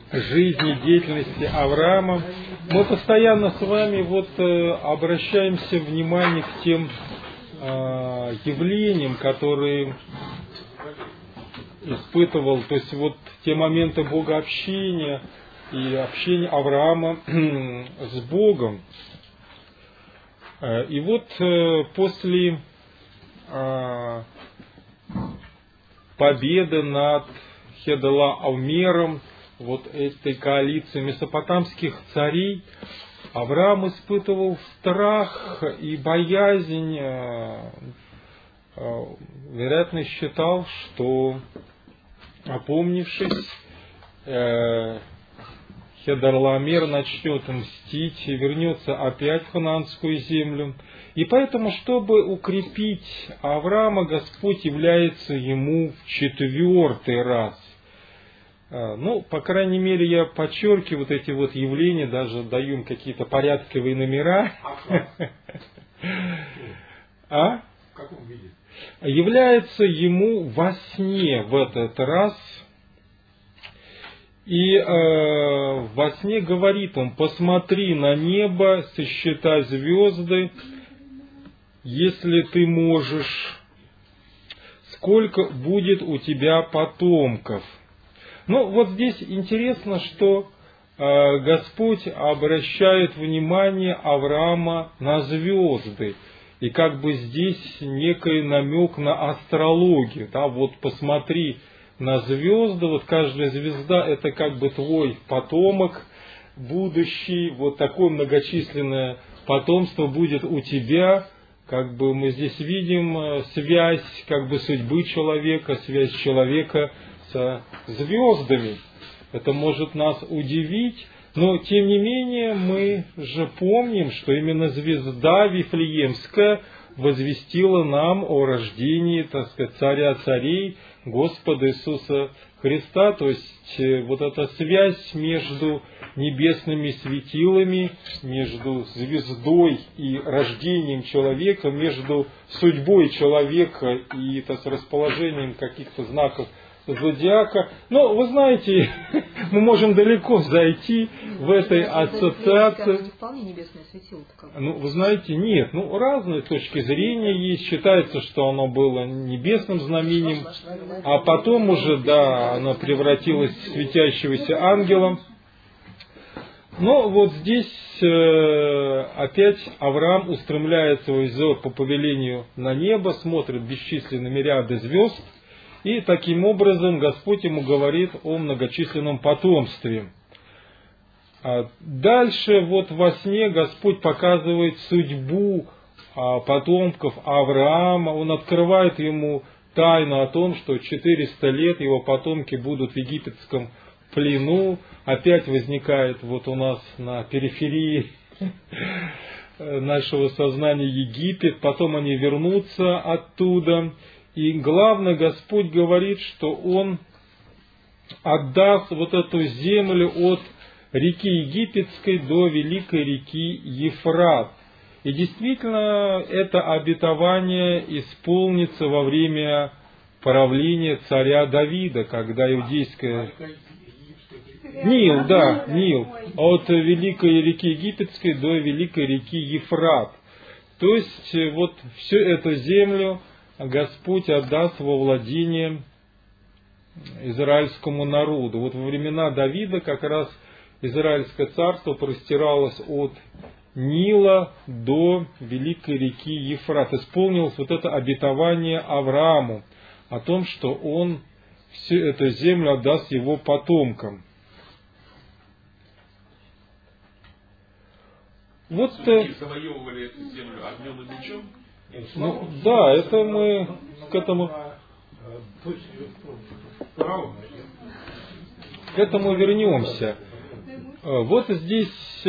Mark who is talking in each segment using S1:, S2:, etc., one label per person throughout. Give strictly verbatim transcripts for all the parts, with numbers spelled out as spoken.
S1: жизни, деятельности Авраама, мы постоянно с вами вот обращаемся внимание к тем явлениям, которые испытывал, то есть вот те моменты богообщения и общения Авраама с Богом. И вот после победы над Хедола-Аумером, вот этой коалиции месопотамских царей, Авраам испытывал страх и боязнь, вероятно, считал, что, опомнившись, Хедорлаомер начнет мстить и вернется опять в ханаанскую землю. И поэтому, чтобы укрепить Авраама, Господь является ему в четвертый раз. Ну, по крайней мере, я подчеркиваю вот эти вот явления, даже даю им какие-то порядковые номера. А? В каком виде? Является ему во сне в этот раз. И э, во сне говорит он: посмотри на небо, сосчитай звезды, если ты можешь, сколько будет у тебя потомков. Ну, вот здесь интересно, что э, Господь обращает внимание Авраама на звезды. И как бы здесь некий намек на астрологию. Да, вот посмотри на звезды, вот каждая звезда — это как бы твой потомок будущий, вот такое многочисленное потомство будет у тебя. Как бы мы здесь видим связь как бы судьбы человека, связь человека со звездами. Это может нас удивить, но тем не менее мы же помним, что именно звезда Вифлеемская возвестила нам о рождении, так сказать, царя царей, Господа Иисуса Христа. То есть вот эта связь между небесными светилами, между звездой и рождением человека, между судьбой человека и, так сказать, расположением каких-то знаков зодиака. Но вы знаете, мы можем далеко зайти в этой ассоциации. Ну, вы знаете, нет. Ну, разные точки зрения есть. Считается, что оно было небесным знамением, а потом уже, да, оно превратилось в светящегося ангелом. Но вот здесь э, опять Авраам устремляет свой взор по повелению на небо, смотрит бесчисленными ряды звезд, и таким образом Господь ему говорит о многочисленном потомстве. А дальше вот во сне Господь показывает судьбу а, потомков Авраама. Он открывает ему тайну о том, что четыреста лет его потомки будут в египетском плену. Опять возникает вот у нас на периферии нашего сознания Египет. Потом они вернутся оттуда. И главное, Господь говорит, что Он отдаст вот эту землю от реки Египетской до великой реки Ефрат. И действительно, это обетование исполнится во время правления царя Давида, когда иудейская... Нил, да, Нил. От великой реки Египетской до великой реки Ефрат. То есть, вот всю эту землю Господь отдаст во владение израильскому народу. Вот во времена Давида как раз Израильское царство простиралось от Нила до великой реки Ефрат. Исполнилось вот это обетование Аврааму о том, что он всю эту землю отдаст его потомкам. Вот завоевывали эту землю огнем и мечом. Ну, да, это мы к этому, к этому вернемся. Вот здесь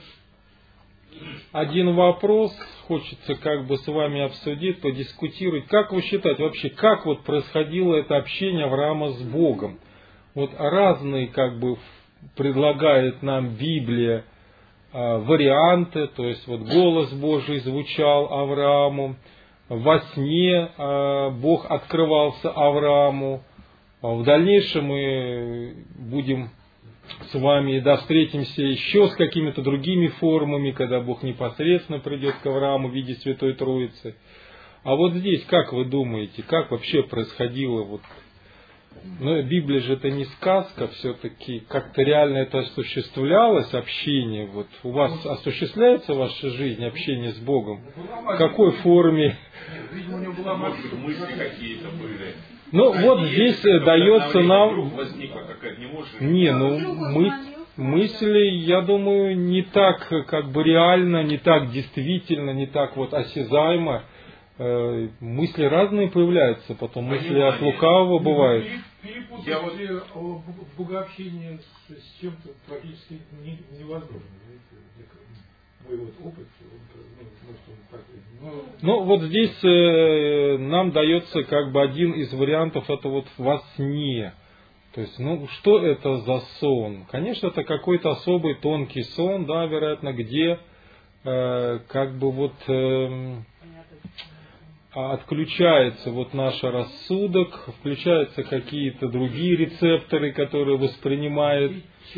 S1: один вопрос хочется как бы с вами обсудить, подискутировать. Как вы считаете вообще, как вот происходило это общение Авраама с Богом? Вот разные как бы предлагает нам Библия варианты, то есть вот голос Божий звучал Аврааму, во сне Бог открывался Аврааму, в дальнейшем мы будем с вами, да, встретимся еще с какими-то другими формами, когда Бог непосредственно придет к Аврааму в виде Святой Троицы. А вот здесь, как вы думаете, как вообще происходило вот? Ну, Библия же это не сказка, все-таки как-то реально это осуществлялось, общение. Вот у вас осуществляется в вашей жизни общение с Богом? В какой форме?
S2: Видимо, у него была, может быть, мысли какие-то были.
S1: Ну, вот здесь дается нам...
S2: Не,
S1: не, ну, мы... мысли, я думаю, не так как бы реально, не так действительно, не так вот осязаемо. Мысли разные появляются, потом мысли от лукавого бывают.
S3: Я вот богообщение с чем-то практически невозможно. Мой вот опыт, он,
S1: ну вот здесь э, нам дается как бы один из вариантов, это вот во сне. То есть, ну что это за сон? Конечно, это какой-то особый тонкий сон, да, вероятно, где э, как бы вот э, отключается вот наш рассудок, включаются какие-то другие рецепторы, которые воспринимают.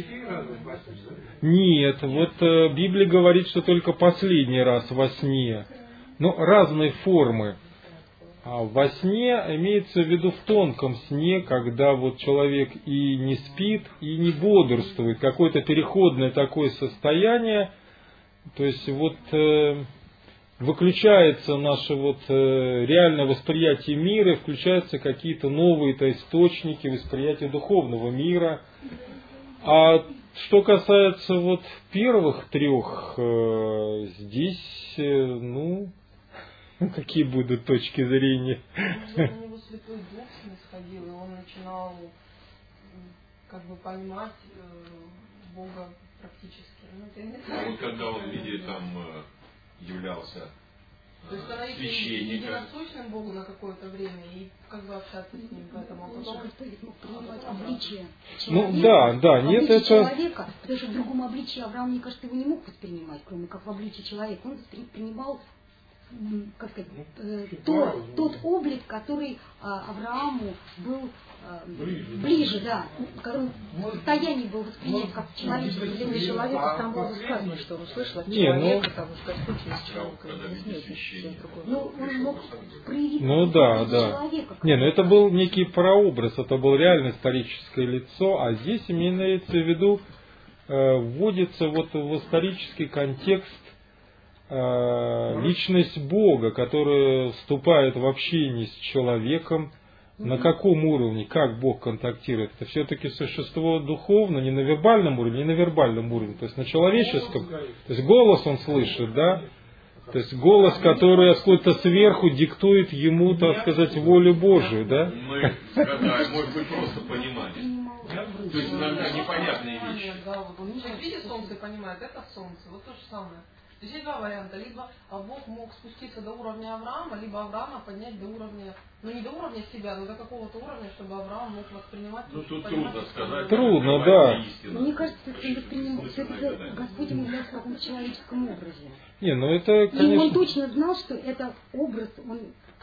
S1: Нет, вот э, Библия говорит, что только последний раз во сне. Ну, разные формы. А во сне имеется в виду в тонком сне, когда вот человек и не спит, и не бодрствует. Какое-то переходное такое состояние. То есть вот э, выключается наше вот э, реальное восприятие мира, включаются какие-то новые-то источники восприятия духовного мира. А что касается вот первых трех, э, здесь, э, ну, какие будут точки зрения?
S4: Может, у него Святой Дух снисходил, и он начинал как бы понимать э, Бога практически. Ну, это не
S2: а вот когда он в виде там являлся
S4: то есть становиться единосущным Богу на какое-то время и как бы общаться с Ним, поэтому потом...
S5: обличие
S1: Ну да, да, нет, это...
S5: человека, потому что в другом обличии Авраам, мне кажется, его не мог воспринимать, кроме как в обличии человека. Он воспринимал, как сказать, э, то, тот облик, который а, Аврааму был а, ближе, ближе, да, который в состоянии был воспринять как человеческий для человека, там было сказано, что он услышал от человека,
S1: ну...
S5: того, что Господь есть человек, не смеет, ну, он мог проявить
S1: ну да, да.
S5: человека.
S1: Не, ну это был некий прообраз, это был реально историческое лицо, а здесь имеется в виду, э, вводится вот в исторический контекст личность Бога, которая вступает в общение с человеком. На каком уровне, как Бог контактирует? Это все-таки существо духовное, не на вербальном уровне, не на вербальном уровне, то есть на человеческом. То есть голос он слышит, да? То есть голос, который откуда-то сверху диктует ему, так сказать, волю Божию, да?
S2: Мы сказали, может быть, просто понимание. То есть иногда непонятные вещи.
S4: Видит солнце и понимает, это солнце, вот то же самое. То есть есть два варианта. Либо Бог мог спуститься до уровня Авраама, либо Авраама поднять до уровня, ну не до уровня себя, но до какого-то уровня, чтобы Авраам мог воспринимать.
S2: Ну тут трудно сказать.
S1: Трудно, да.
S5: Мне кажется, что воспринимал, все-таки Господь ему является в каком-то человеческом образе.
S1: Не, ну это, конечно...
S5: И он точно знал, что это образ, он,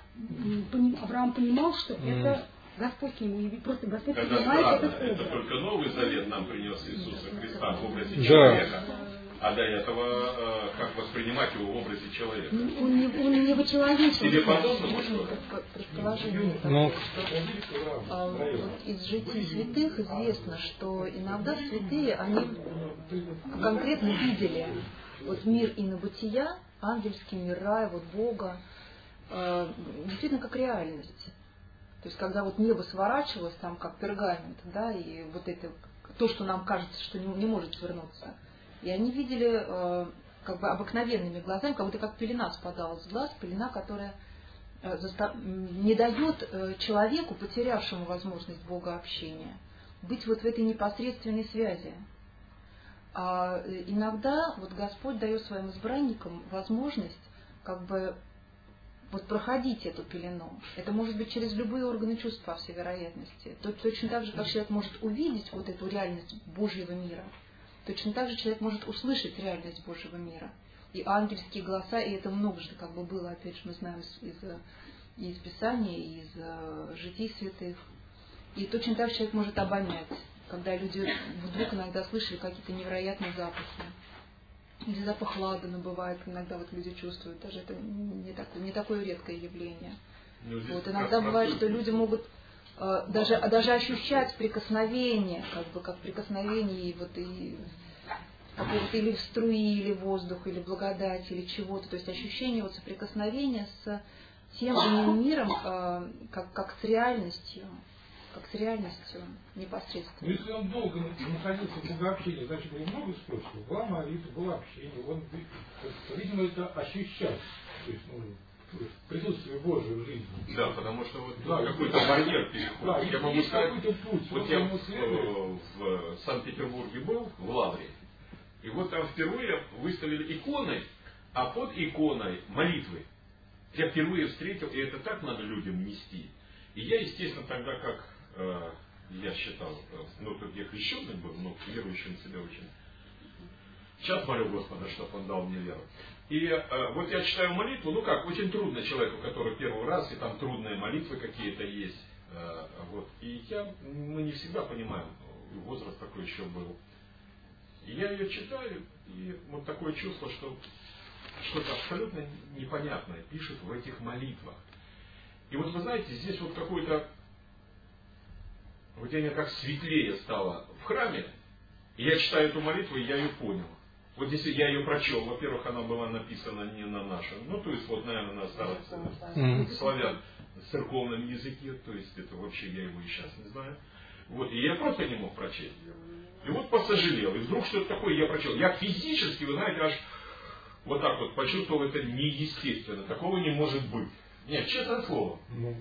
S5: Авраам понимал, что mm. это Господь к нему, просто Господь
S2: Когда
S5: понимает
S2: странно,
S5: этот образ.
S2: это только Новый Завет нам принес Иисуса Христа в образе
S1: да.
S2: человека. А до этого, как воспринимать его в образе человека?
S5: Он не, он не вычеловечен.
S2: Тебе подобно
S6: что? Предположение такое,
S1: ну.
S6: что а, вот из житий святых известно, что иногда святые, они конкретно видели вот мир инобытия, ангельский мир, рай, вот Бога, э, действительно как реальность. То есть когда вот небо сворачивалось там как пергамент, да, и вот это то, что нам кажется, что не, не может свернуться. И они видели э, как бы обыкновенными глазами, как будто как пелена спадала с глаз, пелена, которая э, заста... не дает э, человеку, потерявшему возможность богообщения, быть вот в этой непосредственной связи. А иногда вот Господь дает своим избранникам возможность как бы вот проходить эту пелену. Это может быть через любые органы чувств, по всей вероятности. Точно так же, как человек может увидеть вот эту реальность Божьего мира, точно так же человек может услышать реальность Божьего мира. И ангельские голоса, и это многожды как бы было, опять же, мы знаем из, из, из Писания, из uh, житий святых. И точно так же человек может обонять. когда люди вдруг иногда слышали какие-то невероятные запахи. Или запах ладана бывает, иногда вот люди чувствуют, даже это не такое, не такое редкое явление. Вот, иногда бывает, что люди могут э, даже, даже ощущать прикосновение, как бы как прикосновение вот и какого-то или струи, или воздуха, или благодати, или чего-то. То есть ощущение вот соприкосновения с тем иным миром, э, как, как с реальностью. Как с реальностью непосредственно.
S3: Ну, если он долго находился в богообщении, значит, было много способов. Была молитва, было общение. Он, видимо, это ощущал. То есть, ну, присутствие Божие в жизни.
S2: Да, потому что вот
S3: да,
S2: какой-то барьер переходит.
S3: Да,
S2: я могу сказать,
S3: путь,
S2: вот я в, в Санкт-Петербурге был, в Лавре, и вот там впервые выставили иконы, а под иконой молитвы. Я впервые встретил, и это так надо людям нести. И я, естественно, тогда как э, я считал, ну, тут я крещенный был, но верующим себя очень. Сейчас молю Господа, чтобы Он дал мне веру. И э, вот я читаю молитву, ну как, очень трудно человеку, который первый раз, и там трудные молитвы какие-то есть. Э, вот. И я, мы не всегда понимаем, возраст такой еще был. И я ее читаю, и вот такое чувство, что что-то абсолютно непонятное пишет в этих молитвах. И вот вы знаете, здесь вот какой-то, вот я как светлее стало в храме, и я читаю эту молитву, и я ее понял. Вот здесь я ее прочел. Во-первых, она была написана не на нашем, ну то есть вот, наверное, на старославян церковном языке, то есть это вообще я его и сейчас не знаю. Вот, и я просто не мог прочесть. И вот посожалел. И вдруг что-то такое я прочел. Я физически, вы знаете, аж вот так вот почувствовал, это неестественно. Такого не может быть. Нет, честное слово.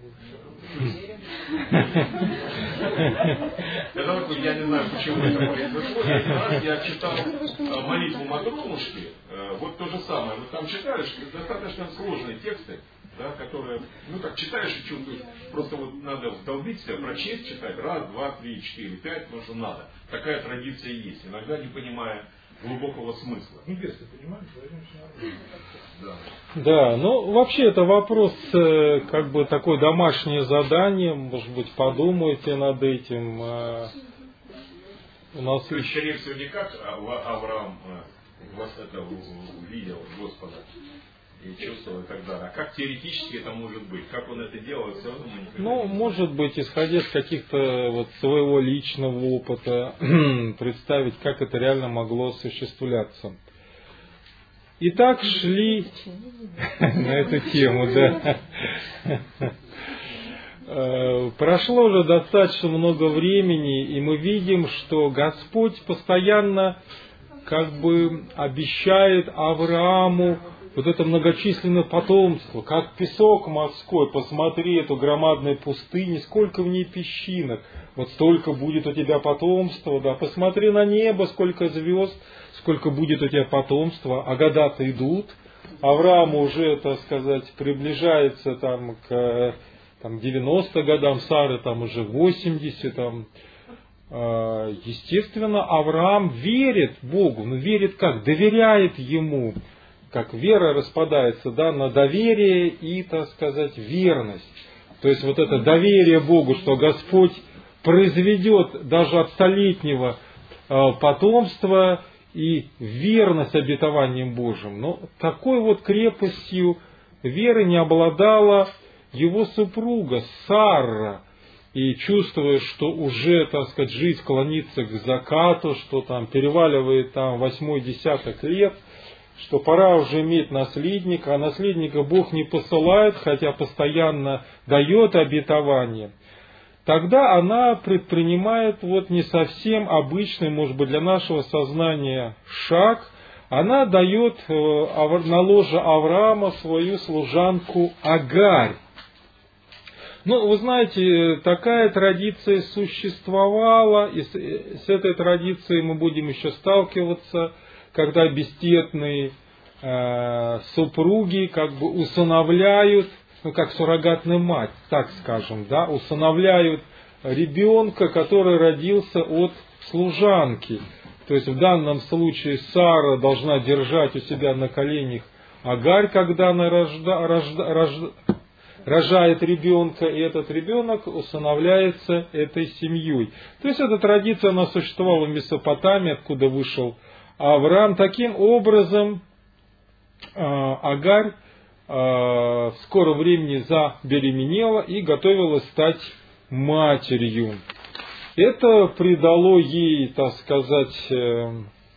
S2: Это такой, я не знаю, почему это произошло. Один раз я читал молитву Матронушки, вот то же самое. Вот там читаешь достаточно сложные тексты, да, которые, ну так читаешь и чувствуешь, просто вот надо вдолбить себя, прочесть, читать раз, два, три, четыре, пять, потому что надо. Такая традиция есть, иногда не понимая глубокого смысла.
S3: Ну, если понимаешь,
S1: да. Да, ну вообще это вопрос, как бы такое домашнее задание, может быть, подумайте над этим. У нас
S2: то есть, скорее всего, не как Авраам вас это увидел Господа и чувствовал и так далее. А как теоретически это может быть? Как он это делал, все равно мы не
S1: Ну, может быть, исходя из каких-то вот своего личного опыта, представить, как это реально могло осуществляться. И так шли на эту тему, да. Прошло уже достаточно много времени, и мы видим, что Господь постоянно как бы обещает Аврааму вот это многочисленное потомство, как песок морской, посмотри эту громадную пустыню, сколько в ней песчинок, вот столько будет у тебя потомства, да, посмотри на небо, сколько звезд, сколько будет у тебя потомства, а года-то идут, Авраам уже, так сказать, приближается там к там, девяноста годам, Сары там уже восемьдесят, там, естественно, Авраам верит Богу, но верит как? Доверяет Ему. Как вера распадается, да, на доверие и, так сказать, верность. То есть вот это доверие Богу, что Господь произведет даже от столетнего потомства и верность обетованием Божьим. Но такой вот крепостью веры не обладала его супруга Сара. И чувствуя, что уже, так сказать, жизнь клонится к закату, что там переваливает там восьмой десяток лет, что пора уже иметь наследника, а наследника Бог не посылает, хотя постоянно дает обетование, тогда она предпринимает вот не совсем обычный, может быть, для нашего сознания шаг. Она дает на ложе Авраама свою служанку Агарь. Ну, вы знаете, такая традиция существовала, и с этой традицией мы будем еще сталкиваться, когда бесстетные э, супруги как бы усыновляют, ну как суррогатная мать, так скажем, да, усыновляют ребенка, который родился от служанки. То есть в данном случае Сара должна держать у себя на коленях Агарь, когда она рожда, рожда, рожда, рожает ребенка, и этот ребенок усыновляется этой семьей. То есть эта традиция, она существовала в Месопотамии, откуда вышел Авраам. Таким образом, Агарь в скором времени забеременела и готовилась стать матерью. Это придало ей, так сказать, э,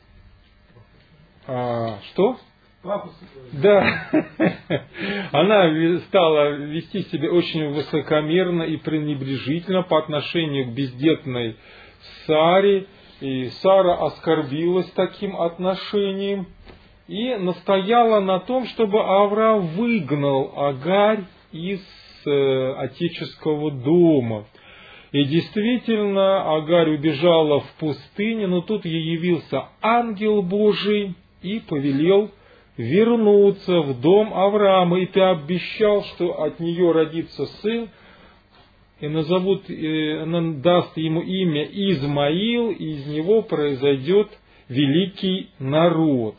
S1: а, что? Да, она стала вести себя очень высокомерно и пренебрежительно по отношению к бездетной Саре. И Сара оскорбилась таким отношением и настояла на том, чтобы Авраам выгнал Агарь из э, отеческого дома. И действительно, Агарь убежала в пустыню, но тут ей явился ангел Божий и повелел вернуться в дом Авраама, и пообещал, что от нее родится сын, и назовут, она даст ему имя Измаил, и из него произойдет великий народ.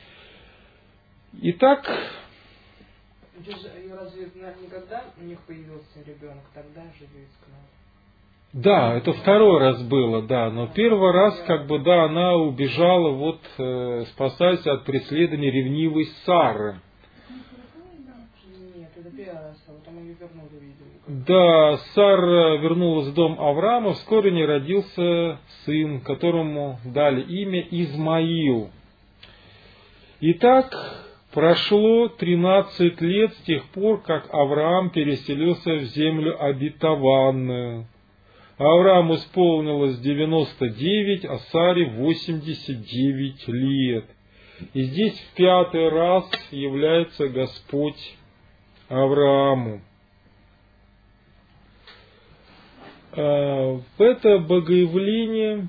S1: Итак,
S7: разве никогда у них появился ребенок, тогда же ее искала?
S1: Да, это второй раз было, да, но первый раз, как бы, да, она убежала, вот, э, спасаясь от преследования ревнивой Сары.
S7: Нет, это первый раз, а потом ее вернули, видимо.
S1: Да, Сара вернулась в дом Авраама, вскоре не родился сын, которому дали имя Измаил. Итак, прошло тринадцать лет с тех пор, как Авраам переселился в землю обетованную. Аврааму исполнилось девяносто девять, а Саре восемьдесят девять лет. И здесь в пятый раз является Господь Аврааму. В это богоявление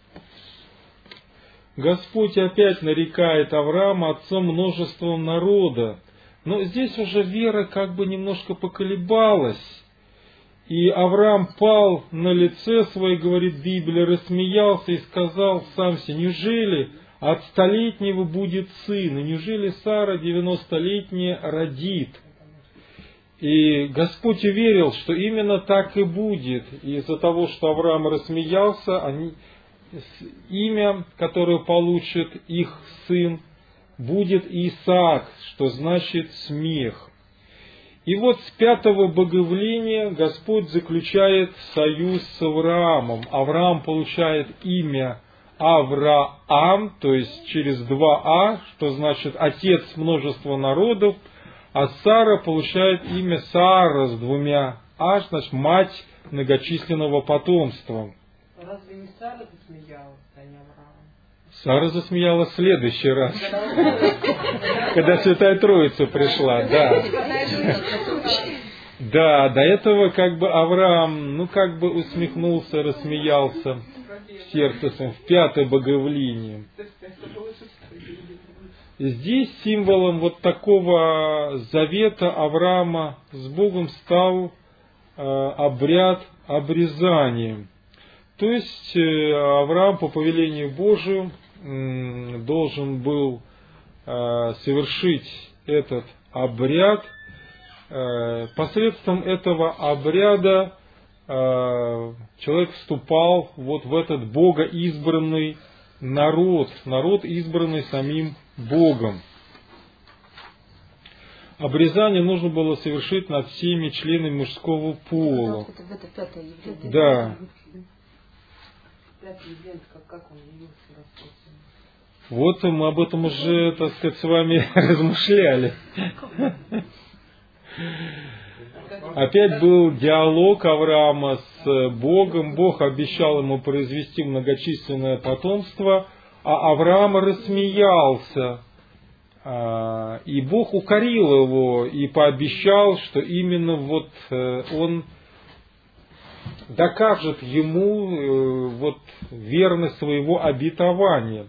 S1: Господь опять нарекает Авраама отцом множества народа. Но здесь уже вера как бы немножко поколебалась. И Авраам пал на лице свое, говорит Библия, рассмеялся и сказал сам себе: неужели от столетнего будет сын, и неужели Сара девяностолетняя родит? И Господь уверил, что именно так и будет. И из-за того, что Авраам рассмеялся, они, имя, которое получит их сын, будет Исаак, что значит смех. И вот с пятого богоявления Господь заключает союз с Авраамом. Авраам получает имя Авраам, то есть через два А, что значит отец множества народов, а Сара получает имя Сара с двумя А, значит мать многочисленного потомства.
S7: Разве не Сара засмеялась, а не Авраам?
S1: Сара засмеялась в следующий раз, когда Святая Троица пришла, да. Да, до этого как бы Авраам, ну как бы усмехнулся, рассмеялся в сердце своем, в пятое богоявление. Здесь символом вот такого завета Авраама с Богом стал э, обряд обрезания. То есть э, Авраам по повелению Божию э, должен был э, совершить этот обряд. Э, посредством этого обряда э, человек вступал вот в этот богоизбранный народ, народ, избранный самим Богом. Обрезание нужно было совершить над всеми членами мужского пола. Да. Вот мы об этом уже, так сказать, с вами размышляли. Опять был диалог Авраама с Богом. Бог обещал ему произвести многочисленное потомство, а Авраам рассмеялся. И Бог укорил его и пообещал, что именно вот он докажет ему вот верность своего обетования.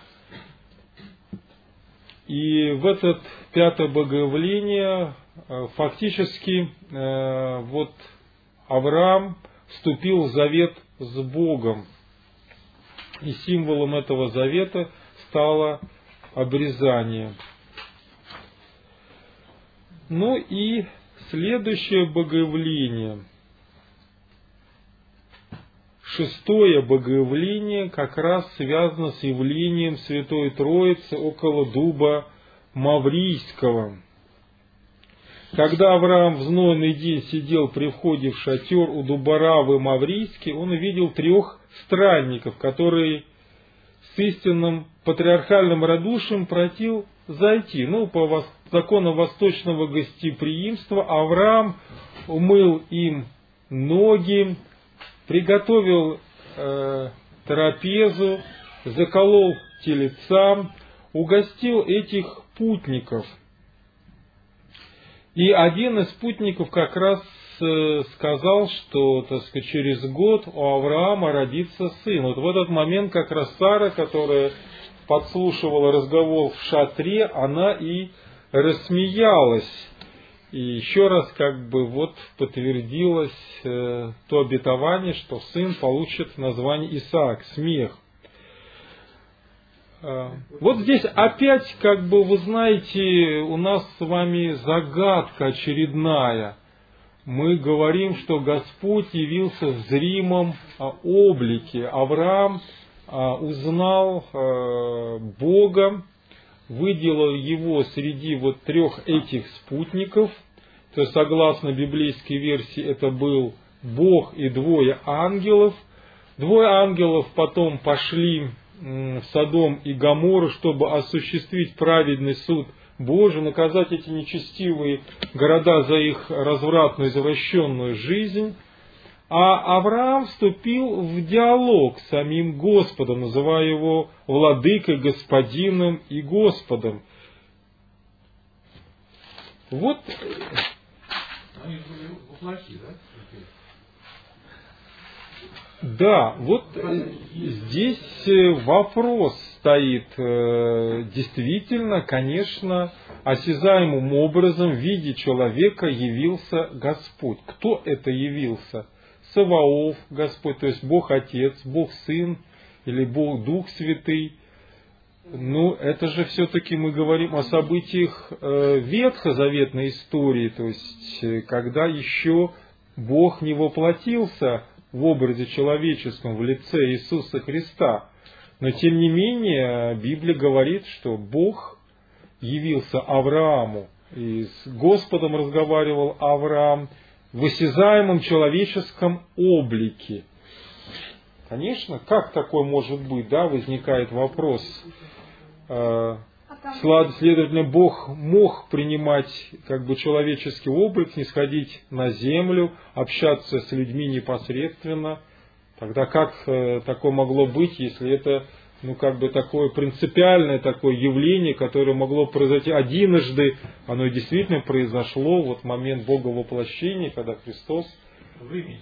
S1: И в этот пятое богоявление фактически вот Авраам вступил в завет с Богом. И символом этого завета стало обрезание. Ну и следующее богоявление, шестое богоявление, как раз связано с явлением Святой Троицы около дуба Маврийского. Когда Авраам в знойный день сидел при входе в шатер у дуба Равы Маврийский, он увидел трех странников, которые с истинным патриархальным радушием просил зайти. Ну, по закону восточного гостеприимства Авраам умыл им ноги, приготовил э, трапезу, заколол телеца, угостил этих путников. И один из путников как раз э, сказал, что, так сказать, через год у Авраама родится сын. Вот в этот момент как раз Сара, которая подслушивала разговор в шатре, она и рассмеялась. И еще раз как бы вот подтвердилось э, то обетование, что сын получит название Исаак, смех. Э, вот здесь опять, как бы вы знаете, у нас с вами загадка очередная. Мы говорим, что Господь явился в зримом э, облике. Авраам э, узнал э, Бога, выделил его среди вот трех этих спутников, то есть, согласно библейской версии, это был Бог и двое ангелов. Двое ангелов потом пошли в Содом и Гоморру, чтобы осуществить праведный суд Божий, наказать эти нечестивые города за их развратную, извращенную жизнь. А Авраам вступил в диалог с самим Господом, называя его владыкой, господином и Господом. Вот.
S3: Они воплоти, да?
S1: Да, вот здесь вопрос стоит. Действительно, конечно, осязаемым образом в виде человека явился Господь. Кто это явился? Саваоф, Господь, то есть Бог Отец, Бог Сын или Бог Дух Святый. Ну, это же все-таки мы говорим о событиях э, ветхозаветной истории, то есть э, когда еще Бог не воплотился в образе человеческом в лице Иисуса Христа. Но тем не менее Библия говорит, что Бог явился Аврааму, и с Господом разговаривал Авраам в осязаемом человеческом облике. Конечно, как такое может быть, да, возникает вопрос. Следовательно, Бог мог принимать как бы человеческий облик, нисходить на землю, общаться с людьми непосредственно. Тогда как такое могло быть, если это, ну, как бы такое принципиальное такое явление, которое могло произойти одиножды, оно действительно произошло вот в момент Бога воплощения, когда Христос...
S3: Времени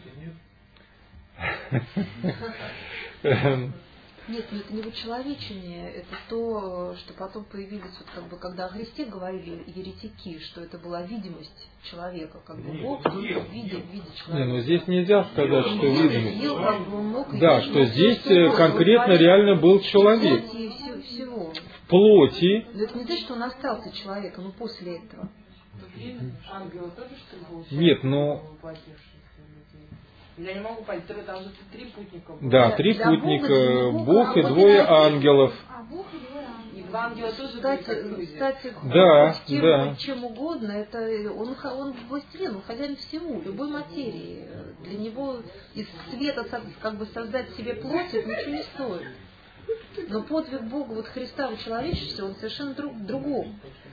S1: нет.
S6: Нет, ну это не вычеловечение, это то, что потом появились, вот как бы, когда о Христе говорили еретики, что это была видимость человека, как бы Бог в виде, в виде человека.
S1: Не, ну здесь нельзя сказать, что видимость.
S6: Ел, как бы, мог,
S1: да, что здесь конкретно реально был человек.
S6: Плоти и всего.
S1: Плоти.
S6: Но это не значит, что он остался человеком, но после этого.
S7: Ангелы тоже, что ли, был?
S1: Нет, но...
S7: Я не могу понять, там же три путника было.
S1: Да, три
S6: Для
S1: путника,
S6: Бога,
S1: Бог и
S6: Бога,
S1: двое
S6: Бога,
S1: ангелов.
S5: А Бог и двое ангелов.
S7: И два ангела тоже
S6: Кстати,
S7: были как люди.
S6: кстати,
S1: Да,
S6: чем,
S1: да.
S6: чем угодно, это он, он властелин, он хозяин всему, любой материи. Для него из света как бы создать себе плоть, это ничего не стоит. Но подвиг Бога, вот Христа в человечестве, он совершенно друг, другом.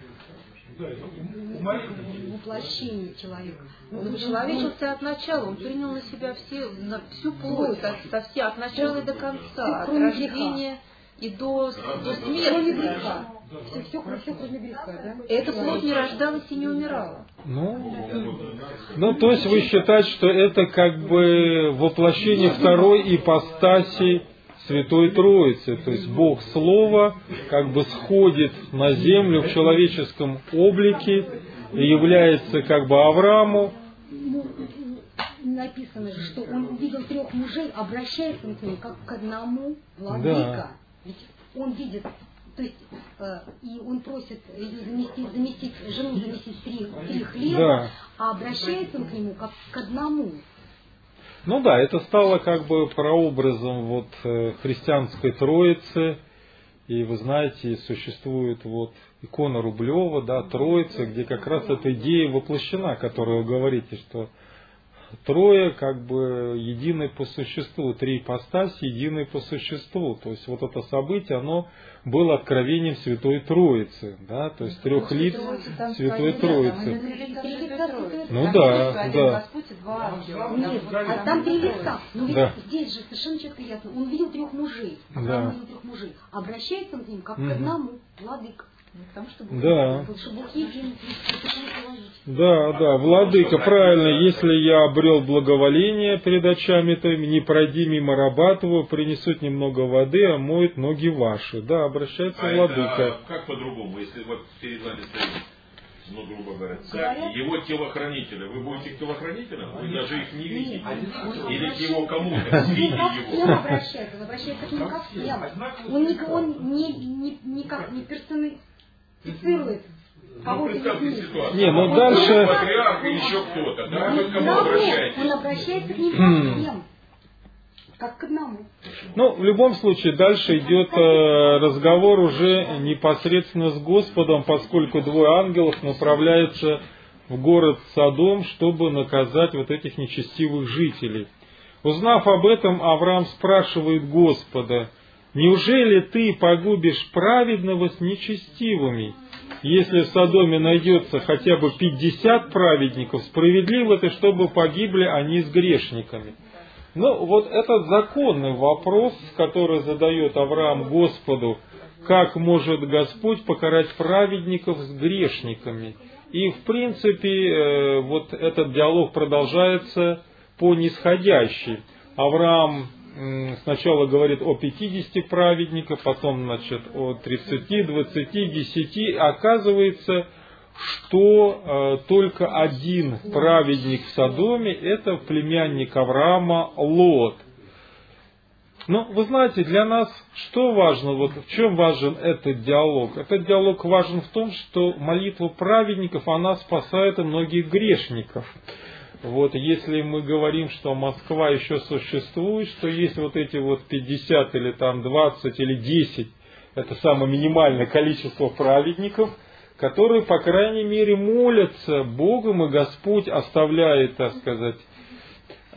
S5: Воплощение человека.
S6: Он человечился от начала, он принял на себя все, на всю плоть, со, со все, от начала и до конца, от рождения и до, до
S5: Кроме
S6: смерти.
S5: греха. Все, все, все кроме греха, да?
S6: Эта плоть не рождалась и не умирала.
S1: Ну, ну, то есть вы считаете, что это как бы воплощение второй ипостаси Святой Троицы, то есть Бог Слово как бы сходит на землю в человеческом облике и является как бы Аврааму.
S5: Ну, написано же, что он увидел трех мужей, обращается к ним как к одному, владыка.
S1: Да.
S5: Ведь он видит то есть, э, и он просит заместить, заместить жену заместить три, три хлеба,
S1: Да.
S5: а обращается он к нему как к одному.
S1: Ну да, это стало как бы прообразом вот э, христианской Троицы. И вы знаете, существует вот икона Рублева, да, Троица, где как раз эта идея воплощена, которую вы говорите, что трое как бы едины по существу, три ипостаси едины по существу. То есть вот это событие, оно было откровением Святой Троицы, да, то есть трех лиц Святой Троицы. Ну да, да.
S5: Нет, а там три лица. Но ведь
S1: Да.
S5: здесь же совершенно четко и ясно. Он видел трех мужей, Авраам
S1: Да.
S5: видел трех мужей. Обращается он к ним как
S1: Мгм.
S5: к одному, владыка.
S6: Потому что Бог
S1: Да.
S5: Потому что Бог един.
S1: Да, да, владыка, правильно, если я обрел благоволение перед очами твоими, не пройди мимо раба твоего, принесут немного воды, омоют ноги ваши. Да, обращается
S2: А
S1: владыка.
S2: это как по-другому, если вот перед вами стоит, ну, грубо говоря, царь, его телохранителя, вы будете к телохранителям, вы даже их не видите, или к его кому-то,
S5: Он
S2: видите
S5: как к ним
S2: его.
S5: обращается, он обращается к ним как к ним. Он никого не, не, никак не персонифицирует.
S2: Ну,
S5: кого-то
S2: представьте
S5: из них.
S2: ситуацию.
S1: Не, ну
S2: Вот
S1: дальше-
S2: патриарх и еще кто-то, да,
S5: Он
S2: вы к кому
S5: наоборот,
S2: обращаетесь?
S5: он обращается к ним как к ним. Как к одному.
S1: Ну, в любом случае, дальше идет э, разговор уже непосредственно с Господом, поскольку двое ангелов направляются в город Содом, чтобы наказать вот этих нечестивых жителей. Узнав об этом, Авраам спрашивает Господа: «Неужели ты погубишь праведного с нечестивыми? Если в Содоме найдется хотя бы пятьдесят праведников, справедливо ты, чтобы погибли они с грешниками». Ну, вот этот законный вопрос, который задает Авраам Господу: как может Господь покарать праведников с грешниками? И, в принципе, вот этот диалог продолжается по нисходящей. Авраам сначала говорит о пятидесяти праведниках, потом, значит, о тридцати, двадцати, десяти. Оказывается, что э, только один праведник в Содоме — это племянник Авраама Лот. Ну, вы знаете, для нас что важно, вот в чем важен этот диалог? Этот диалог важен в том, что молитва праведников, она спасает и многих грешников. Вот, если мы говорим, что Москва еще существует, что есть вот эти вот пятьдесят или там двадцать или десять, это самое минимальное количество праведников, которые, по крайней мере, молятся Богом, и Господь оставляет, так сказать, э,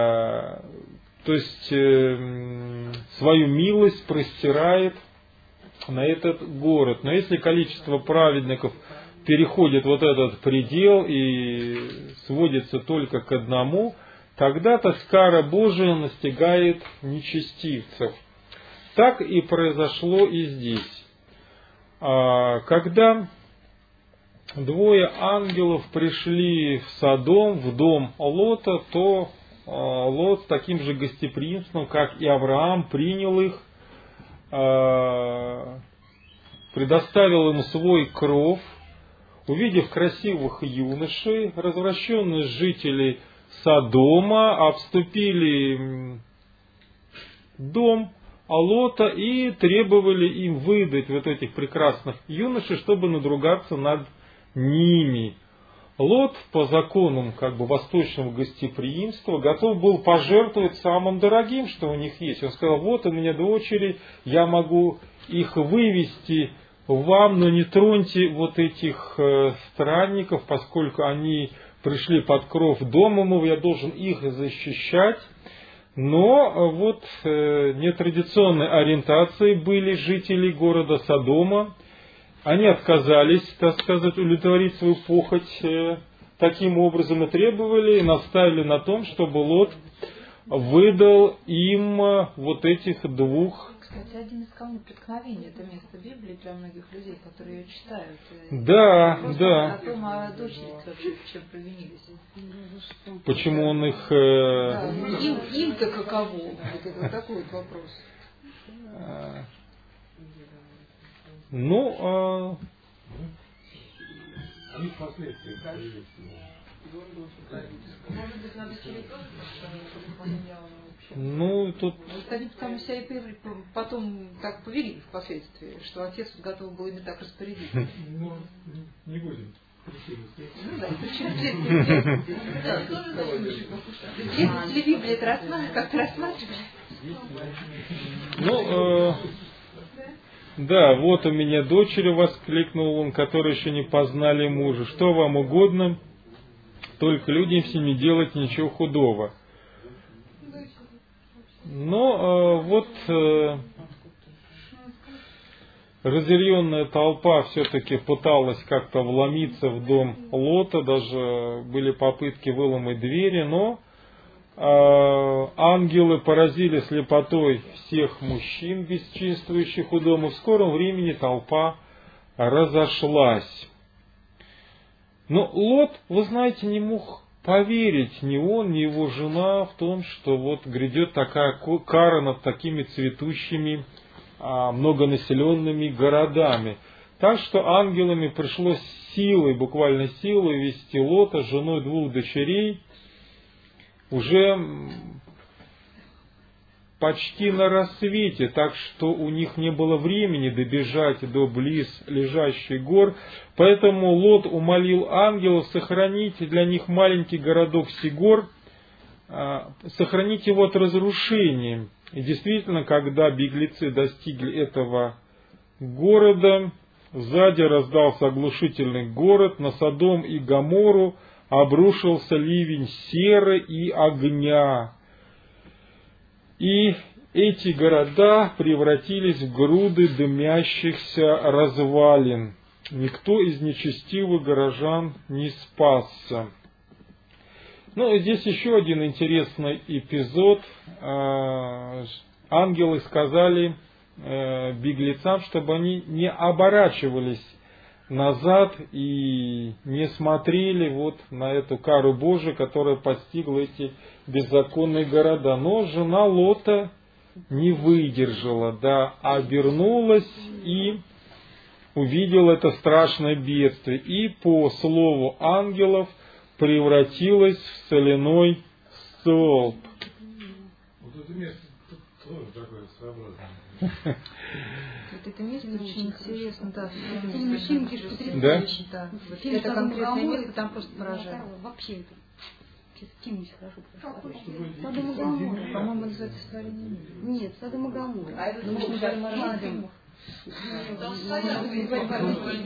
S1: то есть э, свою милость простирает на этот город. Но если количество праведников переходит вот этот предел и сводится только к одному, тогда-то кара Божия настигает нечестивцев. Так и произошло и здесь. Когда двое ангелов пришли в Содом, в дом Лота, то Лот с таким же гостеприимством, как и Авраам, принял их, предоставил им свой кров. Увидев красивых юношей, развращенных жителей Содома обступили дом Лота и требовали им выдать вот этих прекрасных юношей, чтобы надругаться над ними. Лот, по законам как бы восточного гостеприимства, готов был пожертвовать самым дорогим, что у них есть. Он сказал: вот у меня дочери, я могу их вывести вам, но не троньте вот этих э, странников, поскольку они пришли под кров дома моего, я должен их защищать. Но вот э, нетрадиционной ориентации были жители города Содома. Они отказались, так сказать, удовлетворить свою похоть э, таким образом и требовали, и наставили на том, чтобы Лот выдал им э, вот этих двух.
S6: Кстати, один из камней преткновения — это место Библии для многих людей, которые ее читают.
S1: Да, да.
S6: О том, о дочери вообще в чем провинились.
S1: Почему он их... Э...
S6: Да, им, им-то каково? Вот это вот такой вот вопрос.
S1: Ну, а...
S3: Есть последствия, скорее всего.
S4: Может быть, надо через тоже, чтобы поменяло вообще.
S1: Ну, тут...
S6: Вот они потому себя и повели, потом так повели впоследствии, что отец готов был ими так распорядиться.
S3: Ну, не будем.
S6: Ну да, причем следствие. Если Библия это рассматривает, как-то рассматривали.
S1: Ну, э, да, вот у меня дочери, воскликнул он, которые еще не познали мужа. Что вам угодно, только людям все не делать ничего худого. Но э, вот э, разъяренная толпа все-таки пыталась как-то вломиться в дом Лота, даже были попытки выломать двери, но э, ангелы поразили слепотой всех мужчин, бесчинствующих у дома. В скором времени толпа разошлась. Но Лот, вы знаете, не мог поверить ни он, ни его жена в том, что вот грядет такая кара над такими цветущими, многонаселенными городами. Так что ангелами пришлось силой, буквально силой вести Лота с женой двух дочерей уже почти на рассвете, так что у них не было времени добежать до близ лежащих гор. Поэтому Лот умолил ангелов сохранить для них маленький городок Сигор, сохранить его от разрушения. И действительно, когда беглецы достигли этого города, сзади раздался оглушительный город, на Содом и Гоморру обрушился ливень серы и огня. И эти города превратились в груды дымящихся развалин. Никто из нечестивых горожан не спасся. Ну, здесь еще один интересный эпизод. Ангелы сказали беглецам, чтобы они не оборачивались назад и не смотрели вот на эту кару Божию, которая постигла эти беззаконные города. Но жена Лота не выдержала, да, обернулась и увидела это страшное бедствие. И по слову ангелов превратилась в соляной столб.
S3: Вот это место тоже такое своеобразное.
S6: Вот это место очень интересно, да.
S5: Фильм пишут,
S1: да?
S6: Да.
S5: Фильм
S6: Это конкретное
S5: Содом и
S6: место, там просто поражает.
S5: Вообще это. Фильм очень хорошо прошел.
S3: Содом
S5: и Гоморра.
S6: По-моему, называется «Творение мира».
S5: Нет, Содом и Гоморра.
S6: А это мы же не говорим о разных фильмах.
S4: Там стоят, вы показываете.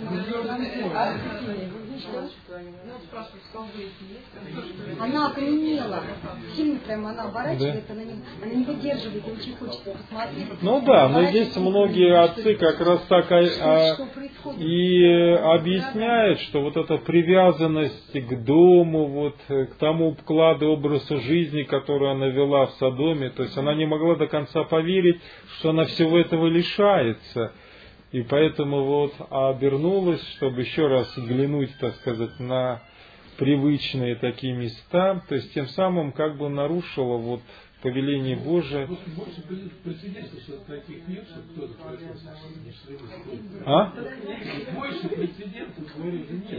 S5: Она окаменела. Сильно прямо она оборачивается, она, не, она не выдерживает, и очень хочется посмотреть.
S1: Ну да, но здесь многие отцы как раз так а, а, и объясняют, что вот эта привязанность к дому, вот, к тому укладу, образу жизни, которую она вела в Содоме, то есть она не могла до конца поверить, что она всего этого лишается. И поэтому вот обернулась, чтобы еще раз взглянуть, так сказать, на привычные такие места, то есть тем самым как бы нарушила вот повеление Божие.
S3: Больше прецедентов, что таких нет, что кто-то прошел.
S1: А?
S3: Больше прецедентов, говорю, нет.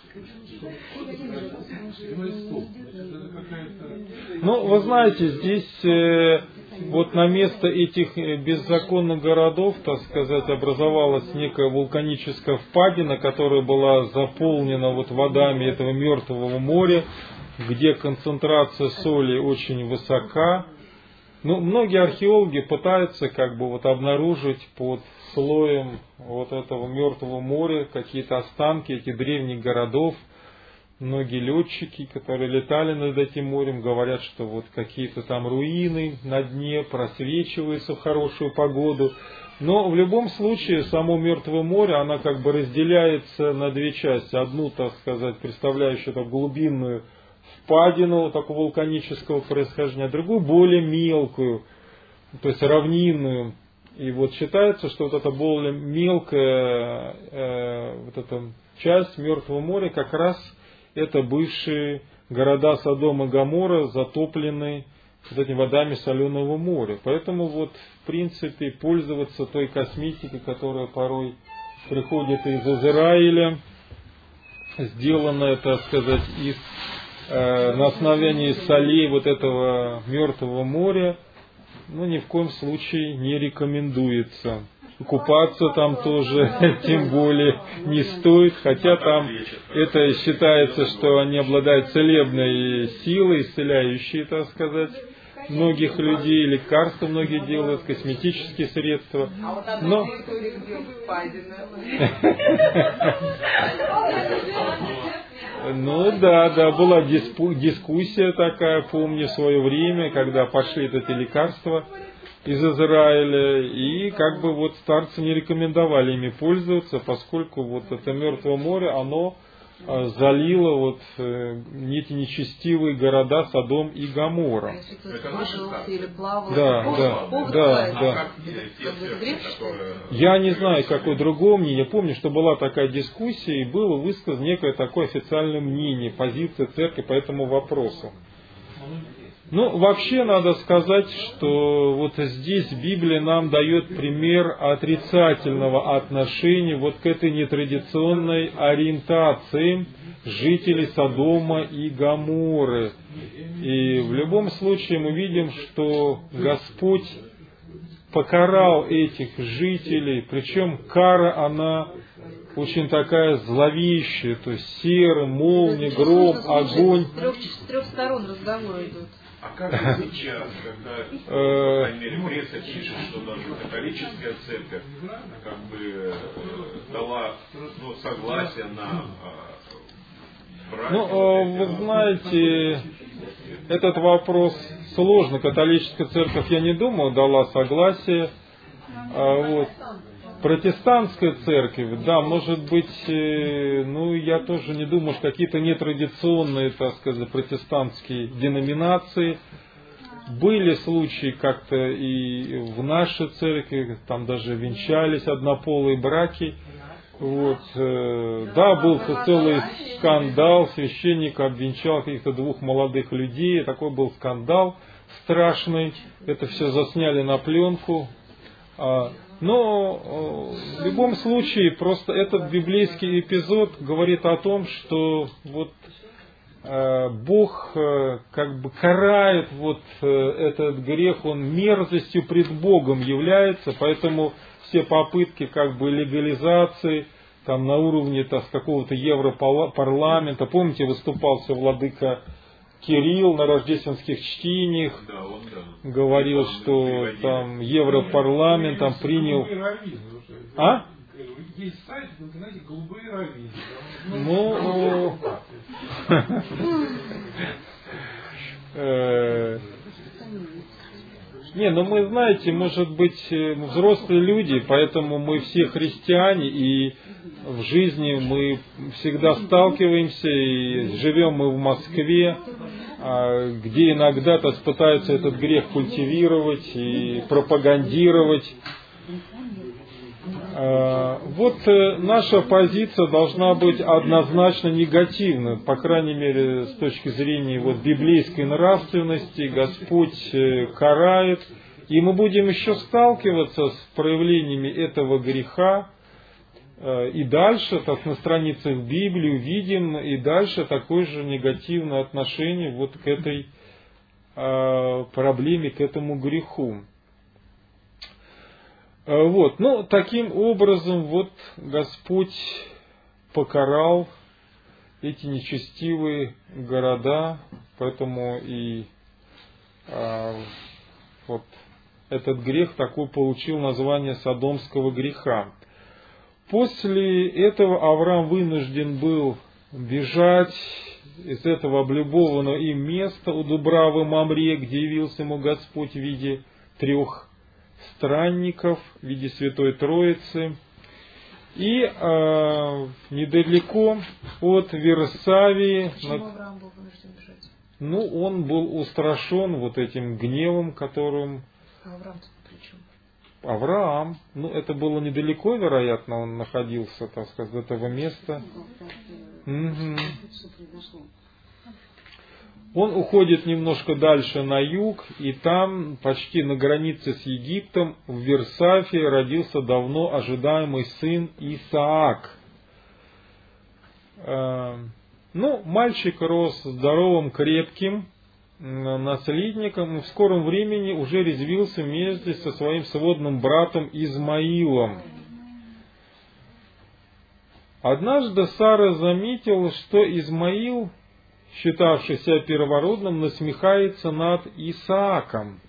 S1: Ну, вы знаете, здесь э, вот на место этих беззаконных городов, так сказать, образовалась некая вулканическая впадина, которая была заполнена вот водами этого мертвого моря, где концентрация соли очень высока. Ну, многие археологи пытаются как бы вот обнаружить под слоем вот этого мертвого моря какие-то останки этих древних городов. Многие летчики, которые летали над этим морем, говорят, что вот какие-то там руины на дне просвечиваются в хорошую погоду. Но в любом случае само Мертвое море, оно как бы разделяется на две части. Одну, так сказать, представляющую так глубинную впадину такого вулканического происхождения, а другую более мелкую, то есть равнинную. И вот считается, что вот эта более мелкая э, вот эта часть Мертвого моря как раз это бывшие города Содом и Гоморра, затопленные вот этими водами соленого моря. Поэтому вот в принципе пользоваться той косметикой, которая порой приходит из Израиля, сделанное, так сказать, из, э, на основании солей вот этого Мертвого моря, ну, ни в коем случае не рекомендуется. Купаться там тоже тем более не стоит, хотя там это считается, что они обладают целебной силой, исцеляющей, так сказать, многих людей, лекарства многие делают, косметические средства. Но... Ну да, да, была диспу- дискуссия такая, помню, в свое время, когда пошли эти лекарства из Израиля, и как бы вот старцы не рекомендовали ими пользоваться, поскольку вот это Мертвое море, оно залило вот э, эти нечестивые города Содом и Гоморра. Да, да, да, да. Я не знаю, какое другое мнение. Я помню, что была такая дискуссия, и было высказано некое такое официальное мнение, позиция церкви по этому вопросу. Ну, вообще надо сказать, что вот здесь Библия нам дает пример отрицательного отношения вот к этой нетрадиционной ориентации жителей Содома и Гоморры. И в любом случае мы видим, что Господь покарал этих жителей, причем кара, она очень такая зловещая, то есть серый, молния, гром, огонь.
S6: С трех сторон разговоры идут.
S2: А как же сейчас, когда, по крайней мере, пресса пишет, что даже католическая церковь как бы дала ну, согласие на брак?
S1: Ну, вы знаете, этот вопрос сложный. Католическая церковь, я не думаю, дала согласие. Вот. Протестантская церковь, да, может быть, ну, я тоже не думаю, что какие-то нетрадиционные, так сказать, протестантские деноминации. Были случаи как-то и в нашей церкви, там даже венчались однополые браки. Вот. Да, был целый скандал, священник обвенчал каких-то двух молодых людей, такой был скандал страшный, это все засняли на пленку. Но в любом случае, просто этот библейский эпизод говорит о том, что вот э, Бог э, как бы карает вот э, этот грех, он мерзостью пред Богом является, поэтому все попытки как бы легализации там на уровне так, какого-то Европарламента, помните, выступался владыка Кирилл на рождественских чтениях,
S2: да, он, да.
S1: говорил,
S2: он
S1: что там Европарламент там принял... А?
S3: Есть сайт в интернете «Голубые раввины».
S1: Ну... Не, ну мы, знаете, может быть, взрослые люди, поэтому мы все христиане, и в жизни мы всегда сталкиваемся, и живем мы в Москве, где иногда-то пытаются этот грех культивировать и пропагандировать. Вот наша позиция должна быть однозначно негативна, по крайней мере, с точки зрения вот библейской нравственности. Господь карает, и мы будем еще сталкиваться с проявлениями этого греха. И дальше, так на страницах Библии увидим, и дальше такое же негативное отношение вот к этой проблеме, к этому греху. Вот, ну, таким образом, вот, Господь покарал эти нечестивые города, поэтому и а, вот этот грех такой получил название Содомского греха. После этого Авраам вынужден был бежать из этого облюбованного им места у Дубравы Мамре, где явился ему Господь в виде трех странников в виде Святой Троицы. И э, недалеко от Версавии...
S6: Почему Авраам был вынужден бежать?
S1: Ну, он был устрашен вот этим гневом, которым...
S6: А Авраам-то при чем?
S1: Авраам, ну, это было недалеко, вероятно, он находился, так сказать, от этого места. Угу. Он уходит немножко дальше на юг, и там, почти на границе с Египтом, в Версафе родился давно ожидаемый сын Исаак. Ну, мальчик рос здоровым, крепким наследником и в скором времени уже резвился вместе со своим сводным братом Измаилом. Однажды Сара заметила, что Измаил, считавший себя первородным, насмехается над Исааком.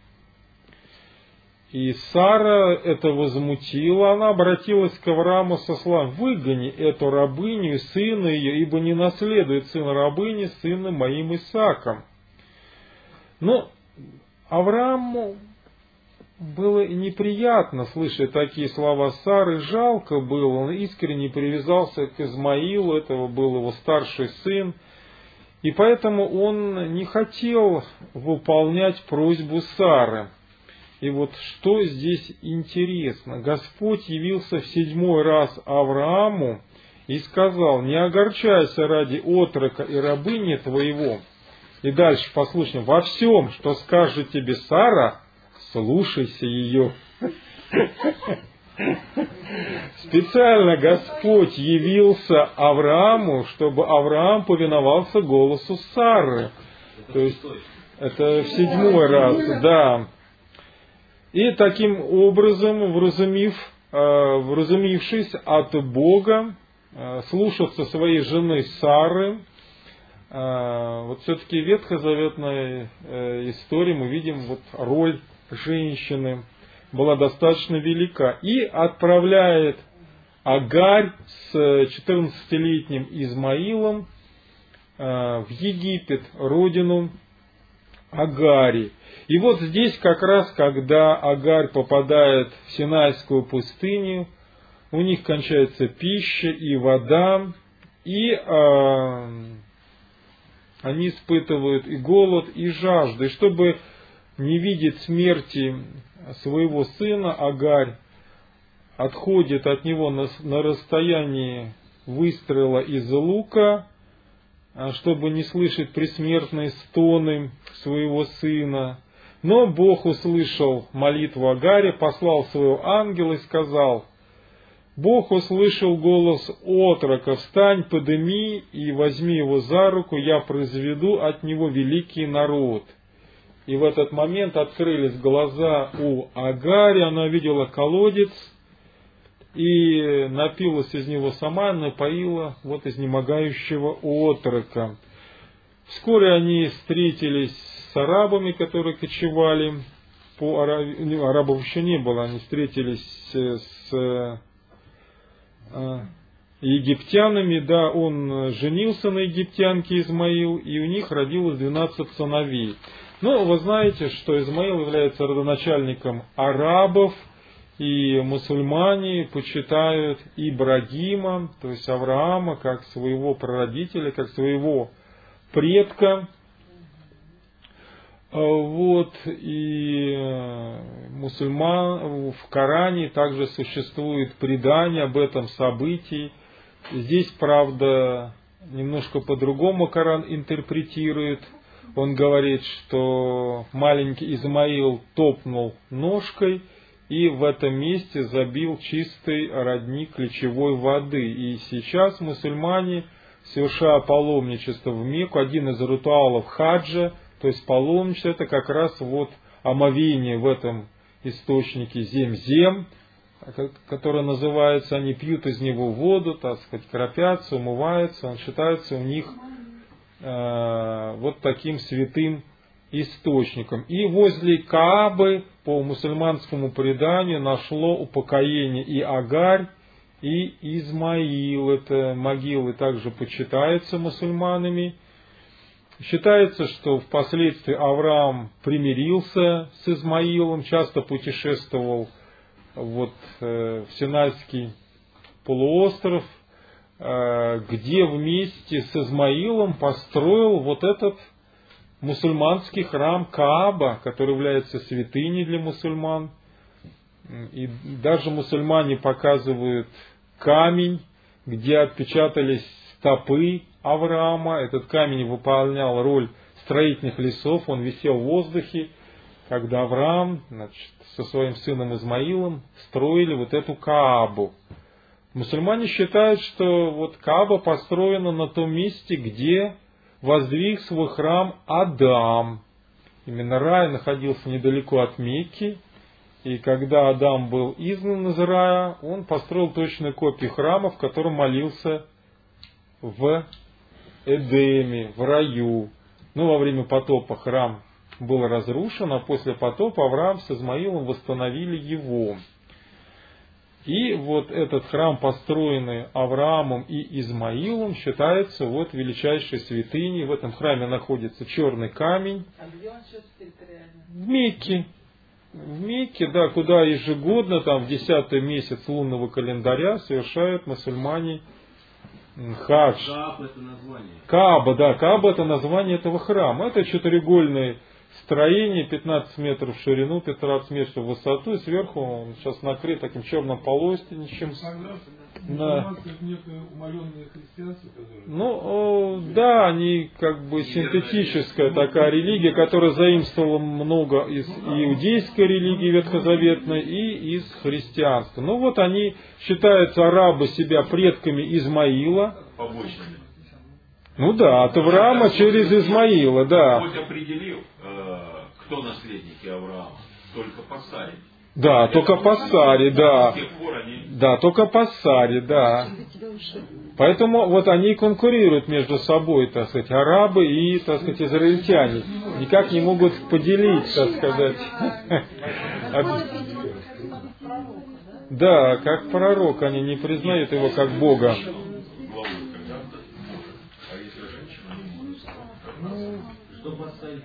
S1: И Сара это возмутила, она обратилась к Аврааму со словами: «Выгони эту рабыню и сына ее, ибо не наследует сын рабыни сыном моим Исааком». Но Аврааму было неприятно слышать такие слова Сары, жалко было, он искренне привязался к Измаилу, этого был его старший сын, и поэтому он не хотел выполнять просьбу Сары. И вот что здесь интересно, Господь явился в седьмой раз Аврааму и сказал: «Не огорчайся ради отрока и рабыни твоего». И дальше послушаем: «Во всем, что скажет тебе Сара, слушайся ее». Специально Господь явился Аврааму, чтобы Авраам повиновался голосу Сары. То есть это в седьмой раз, да. И таким образом, вразумив, вразумившись от Бога, слушаться своей жены Сары, вот все-таки в ветхозаветной истории мы видим, вот роль женщины была достаточно велика. И отправляет Агарь с четырнадцатилетним Измаилом в Египет, родину Агари. И вот здесь как раз, когда Агарь попадает в Синайскую пустыню, у них кончается пища и вода, и э, они испытывают и голод, и жажду. И чтобы не видеть смерти своего сына, Агарь отходит от него на, на расстоянии выстрела из лука, чтобы не слышать предсмертные стоны своего сына. Но Бог услышал молитву Агари, послал своего ангела и сказал: «Бог услышал голос отрока, встань, подыми и возьми его за руку, я произведу от него великий народ». И в этот момент открылись глаза у Агари, она видела колодец, и напилась из него сама, напоила вот изнемогающего отрока. Вскоре они встретились с арабами, которые кочевали по Аравии. Арабов еще не было, они встретились с египтянами. Да, он женился на египтянке Измаил, и у них родилось двенадцать сыновей. Но вы знаете, что Измаил является родоначальником арабов, и мусульмане почитают Ибрагима, то есть Авраама, как своего прародителя, как своего предка. Вот, и мусульман в Коране также существует предание об этом событии. Здесь, правда, немножко по-другому Коран интерпретирует. Он говорит, что маленький Измаил топнул ножкой и в этом месте забил чистый родник ключевой воды. И сейчас мусульмане, совершая паломничество в Мекку, один из ритуалов хаджа, то есть паломничество, это как раз вот омовение в этом источнике Зем-Зем, который называется, они пьют из него воду, так сказать, кропятся, умываются, он считается у них э, вот таким святым источником. И возле Каабы, по мусульманскому преданию, нашло упокоение и Агарь, и Измаил. Это могилы также почитаются мусульманами. Считается, что впоследствии Авраам примирился с Измаилом, часто путешествовал вот, э, в Синайский полуостров, э, где вместе с Измаилом построил вот этот мусульманский храм Кааба, который является святыней для мусульман. И даже мусульмане показывают камень, где отпечатались стопы Авраама. Этот камень выполнял роль строительных лесов, он висел в воздухе, когда Авраам, значит, со своим сыном Измаилом строили вот эту Каабу. Мусульмане считают, что вот Кааба построена на том месте, где воздвиг свой храм Адам. Именно рай находился недалеко от Мекки. И когда Адам был изгнан из рая, он построил точную копию храма, в котором молился в Эдеме, в раю. Но во время потопа храм был разрушен, а после потопа Авраам с Измаилом восстановили его. И вот этот храм, построенный Авраамом и Измаилом, считается вот величайшей святыней. В этом храме находится черный камень.
S7: А где он сейчас территориально?
S1: В Мекке. В Мекке, да, куда ежегодно, там, в десятый месяц лунного календаря совершают мусульмане хадж.
S8: Кааба это название.
S1: Кааба, да, Кааба это название этого храма. Это четырехугольное строение, пятнадцать метров в ширину, пятнадцать метров в высоту, и сверху он сейчас накрыт таким черным полотенищем.
S3: Да. Некое умаленное христианство, которое...
S1: Ну, о, да, они как бы синтетическая такая религия, которая заимствовала много из иудейской религии ветхозаветной и из христианства. Ну вот они считаются, арабы, себя предками Измаила.
S2: Побочными.
S1: Ну да, от Авраама через Измаила, да.
S2: Господь определил, кто наследники Авраама, только по Саре.
S1: Да, только по Саре, да.
S2: С тех пор они...
S1: Да, только по Саре, да. Поэтому вот они конкурируют между собой, так сказать, арабы и, так сказать, израильтяне. Никак не могут поделить, так сказать. Да, как пророк, они не признают его как Бога.
S8: Что поставить?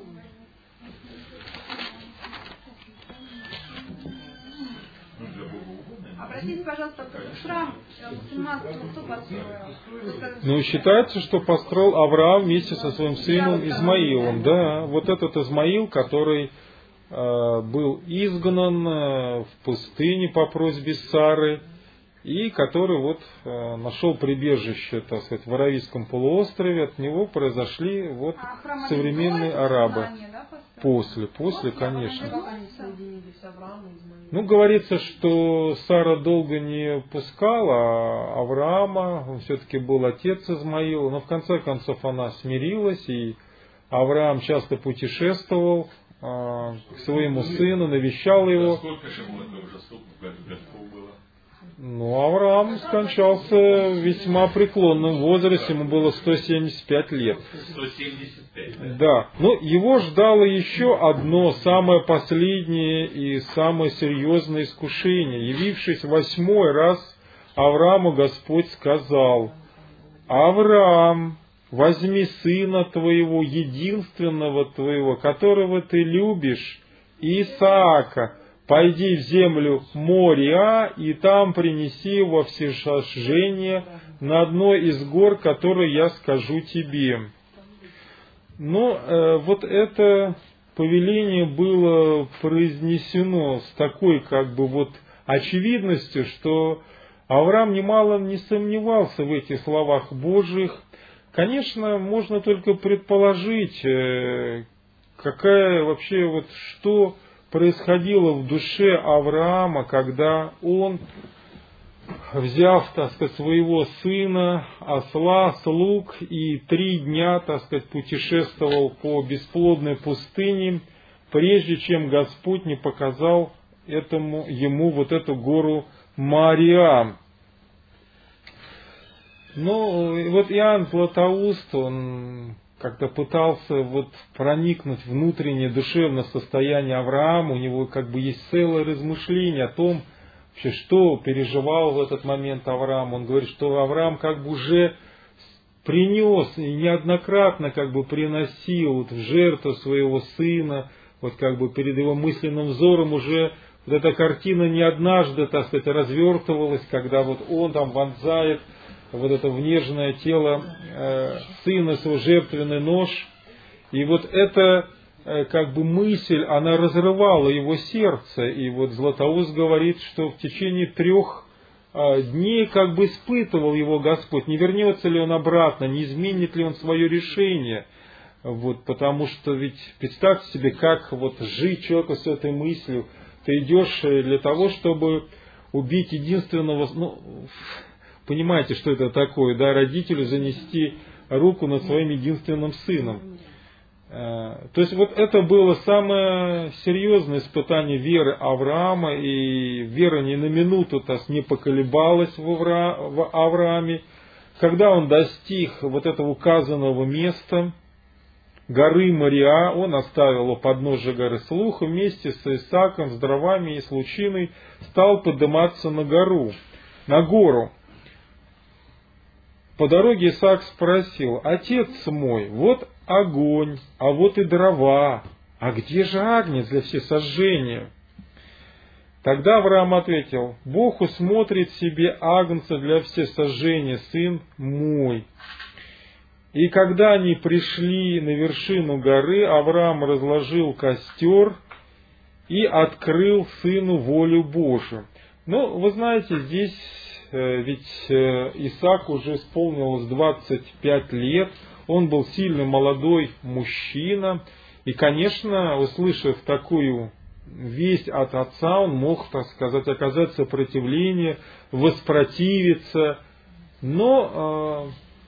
S5: Простите, пожалуйста, храм мусульманский кто построил?
S1: Ну, считается, что построил Авраам вместе со своим сыном Измаилом. Да, вот этот Измаил, который э, был изгнан э, в пустыне по просьбе Сары, и который вот э, нашел прибежище, так сказать, в Аравийском полуострове. От него произошли вот
S5: а
S1: современные арабы.
S5: Знание, да,
S1: После, после, конечно.
S4: Как они соединились, Авраам и Измаил?
S1: Ну, говорится, что Сара долго не пускала Авраама, он все-таки был отец Измаила, но в конце концов она смирилась, и Авраам часто путешествовал а, к своему сыну, навещал его.
S2: Сколько же ему это уже стукнул, годков было?
S1: Ну, Авраам скончался в весьма преклонном возрасте, ему было сто семьдесят пять лет.
S2: сто семьдесят пять, да?
S1: Да, но его ждало еще одно, самое последнее и самое серьезное искушение. Явившись восьмой раз, Аврааму Господь сказал: «Авраам, возьми сына твоего, единственного твоего, которого ты любишь, Исаака, пойди в землю Мориа, и там принеси его всесожжение на одной из гор, которые я скажу тебе». Но э, вот это повеление было произнесено с такой как бы вот очевидностью, что Авраам немало не сомневался в этих словах Божьих. Конечно, можно только предположить, э, какая вообще вот что происходило в душе Авраама, когда он, взяв, так сказать, своего сына, осла, слуг, и три дня, так сказать, путешествовал по бесплодной пустыне, прежде чем Господь не показал этому, ему вот эту гору Мориа. Ну, вот Иоанн Златоуст, он как-то пытался вот проникнуть в внутреннее душевное состояние Авраама, у него как бы есть целое размышление о том, вообще, что переживал в этот момент Авраам. Он говорит, что Авраам как бы уже принес и неоднократно как бы приносил вот в жертву своего сына, вот как бы перед его мысленным взором уже вот эта картина не однажды, так сказать, развертывалась, когда вот он там вонзает вот это в нежное тело э, сына свой жертвенный нож. И вот эта э, как бы мысль, она разрывала его сердце. И вот Златоуст говорит, что в течение трех э, дней как бы испытывал его Господь, не вернется ли он обратно, не изменит ли он свое решение. Вот, потому что ведь представьте себе, как вот жить человеку с этой мыслью. Ты идешь для того, чтобы убить единственного, ну, понимаете, что это такое, да, родителю занести руку над своим единственным сыном. То есть вот это было самое серьезное испытание веры Авраама, и вера ни на минуту-то не поколебалась в Аврааме. Когда он достиг вот этого указанного места, горы Мориа, он оставил у подножия горы Слух и вместе с Исааком, с дровами и с лучиной стал подниматься на гору, на гору. По дороге Исаак спросил: «Отец мой, вот огонь, а вот и дрова, а где же агнец для всесожжения?» Тогда Авраам ответил: «Бог усмотрит себе агнца для всесожжения, сын мой». И когда они пришли на вершину горы, Авраам разложил костер и открыл сыну волю Божию. Ну, вы знаете, здесь ведь Исаак уже исполнилось двадцать пять лет, он был сильный молодой мужчина, и, конечно, услышав такую весть от отца, он мог, так сказать, оказать сопротивление, воспротивиться, но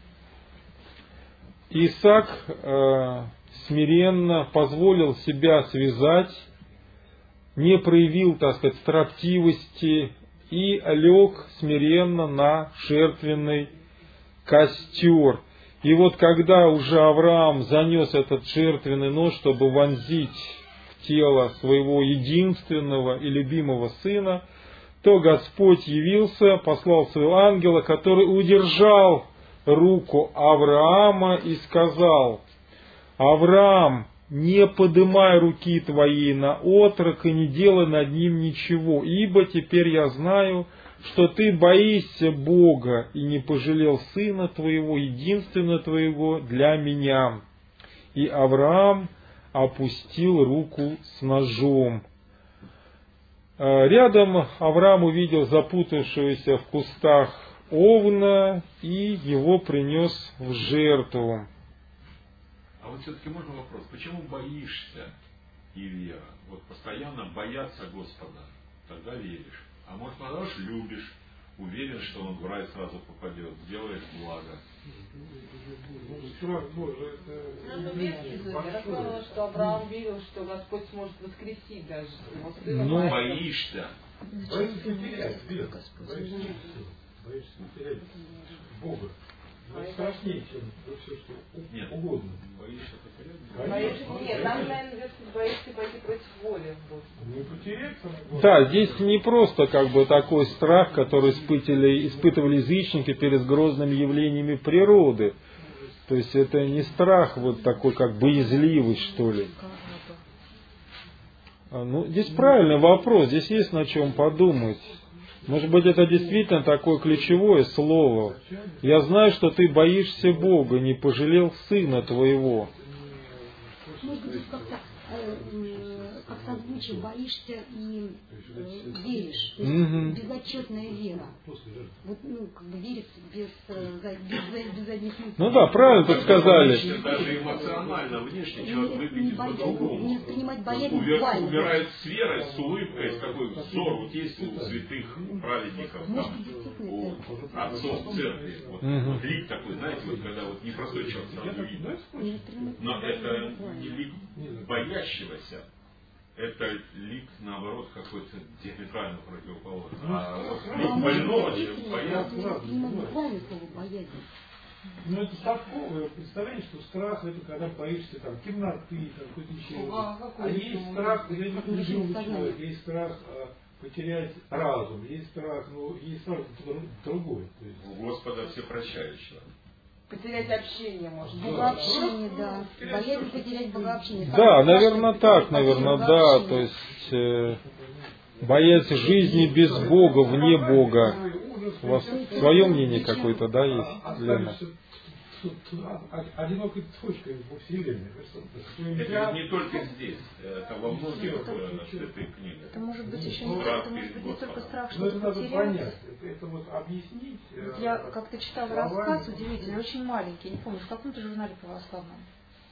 S1: э, Исаак э, смиренно позволил себя связать, не проявил, так сказать, строптивости и лег смиренно на жертвенный костер. И вот когда уже Авраам занес этот жертвенный нож, чтобы вонзить в тело своего единственного и любимого сына, то Господь явился, послал своего ангела, который удержал руку Авраама и сказал: «Авраам, не подымай руки твоей на отрока, не делай над ним ничего, ибо теперь я знаю, что ты боишься Бога и не пожалел сына твоего, единственного твоего, для меня». И Авраам опустил руку с ножом. Рядом Авраам увидел запутавшегося в кустах овна и его принес в жертву.
S2: А вот все-таки можно вопрос, почему боишься и вера? Вот постоянно бояться Господа, тогда веришь. А может, наоборот, любишь, уверен, что он в рай сразу попадет, делаешь благо.
S7: Я рассказывала, что Авраам верил, что Господь сможет воскресить даже его сына.
S2: Ну, боишься.
S3: Боишься потерять, боишься потерять Бога. Это страшнее, чем все, что
S2: Нет.
S3: угодно.
S2: Боишься потерять?
S7: Боишься, нет, там, наверное, боишься пойти против воли.
S3: Не потеряться.
S1: Да, здесь не просто как бы такой страх, который испытывали, испытывали язычники перед грозными явлениями природы. То есть это не страх вот такой, как боязливость, что ли. Ну, здесь правильный вопрос, здесь есть на чем подумать. Может быть, это действительно такое ключевое слово. Я знаю, что ты боишься Бога, не пожалел сына твоего.
S5: Может быть, как-то э, как созвучие боишься и э, веришь. То есть
S1: Угу.
S5: безотчетная вера. Вот, ну, как бы верить без, э, без, без задних мыслей.
S1: Ну да, правильно подсказали.
S2: Даже эмоционально, внешне человек выглядит по-другому.
S5: Не воспринимать боязнь
S2: Умер,
S5: буквально.
S2: умирает с верой, с улыбкой, с такой взор, вот есть у святых праведников, там, у отцов церкви. Вот,
S1: Угу.
S2: вот лик такой, знаете, вот когда вот непростой человек сразу видно. Но это не лик боящегося, это лик, наоборот, какой-то диаметрально противоположный. А вот лик больного человека боятся.
S5: Буквально слово боязнь.
S3: Ну, это совковое представление, что страх — это когда боишься там темноты, там, какой-то еще.
S4: А,
S3: А есть страх, когда не живой человек, есть страх а, потерять разум, есть страх, ну, есть страх другой. То есть...
S2: У Господа всепрощающего.
S7: Потерять общение, может быть.
S5: Богообщение, да. Боязнь потерять богообщение.
S1: Да, наверное, так, наверное, да. То есть э, боясь жизни без Бога, вне Бога. У вас свое мнение какое-то, да, есть, Лена?
S3: Одинокой точкой во Вселенной.
S2: Это не только здесь, это во многих святых книгах.
S6: Это может быть еще
S2: Ну,
S6: не,
S2: страх
S6: это может
S2: перед
S6: быть не только
S2: Господом.
S6: страх,
S3: Но
S6: что-то
S3: это надо
S6: потерять.
S3: понять, это, это вот объяснить.
S6: Вот я как-то читала рассказ удивительный, очень маленький, не помню, в каком-то журнале православном.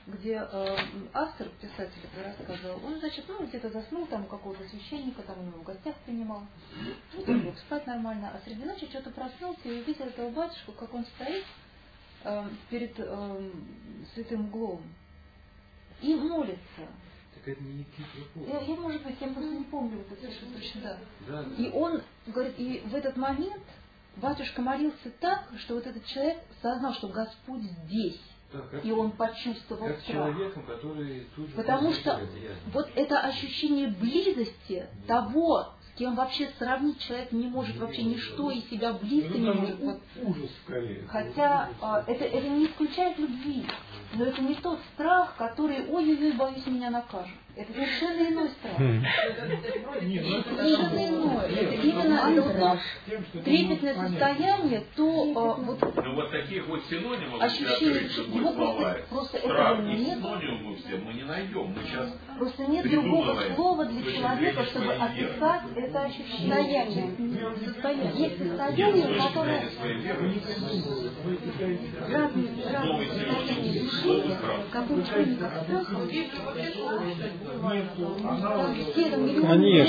S6: где э, автор, писатель это рассказывал, он, значит, ну, где-то заснул, там у какого-то священника, там у него в гостях принимал, ну, лег спать нормально, а среди ночи что-то проснулся и увидел этого батюшку, как он стоит э, перед э, святым углом и молится.
S8: Так это не Никифор.
S6: Я, я, может быть, я просто не помню вот это совершенно точно, да.
S8: Да, да.
S6: И он говорит, и в этот момент батюшка молился так, что вот этот человек осознал, что Господь здесь.
S8: Да, как,
S6: И он почувствовал
S8: как
S6: страх.
S8: человеком, который тут же...
S6: Потому что
S8: это ясно.
S6: вот это ощущение близости того, с кем вообще сравнить человек не может вообще ничто и себя близко не может. Вот.
S3: Ужас скорее.
S6: Хотя а, это, это не исключает любви, но это не тот страх, который, ой-ой-ой, боюсь, меня накажут. Это совершенно иной страх. Совершенно иное. Это именно это вот трепетное состояние, то а, вот...
S2: Ну вот таких вот синонимов,
S6: ощущение,
S2: если открыть
S6: его
S2: слова,
S6: просто, просто
S2: страх
S6: этого
S2: и
S6: нет.
S2: синонимы все мы не найдем. Мы сейчас
S6: Просто нет другого
S2: придумываем
S6: слова
S2: с
S6: для
S2: точки
S6: человека,
S2: зрения
S6: чтобы
S2: своей веры.
S6: описать это ощущение. Состояние. Есть
S2: Нет, с
S6: состояние,
S2: точки
S6: которое
S2: зрения своей веры.
S6: разные,
S2: Новый
S6: разные
S2: синоним
S6: состояния
S2: слова
S6: души,
S2: страх.
S6: которые человек рассказывает,
S1: Конечно.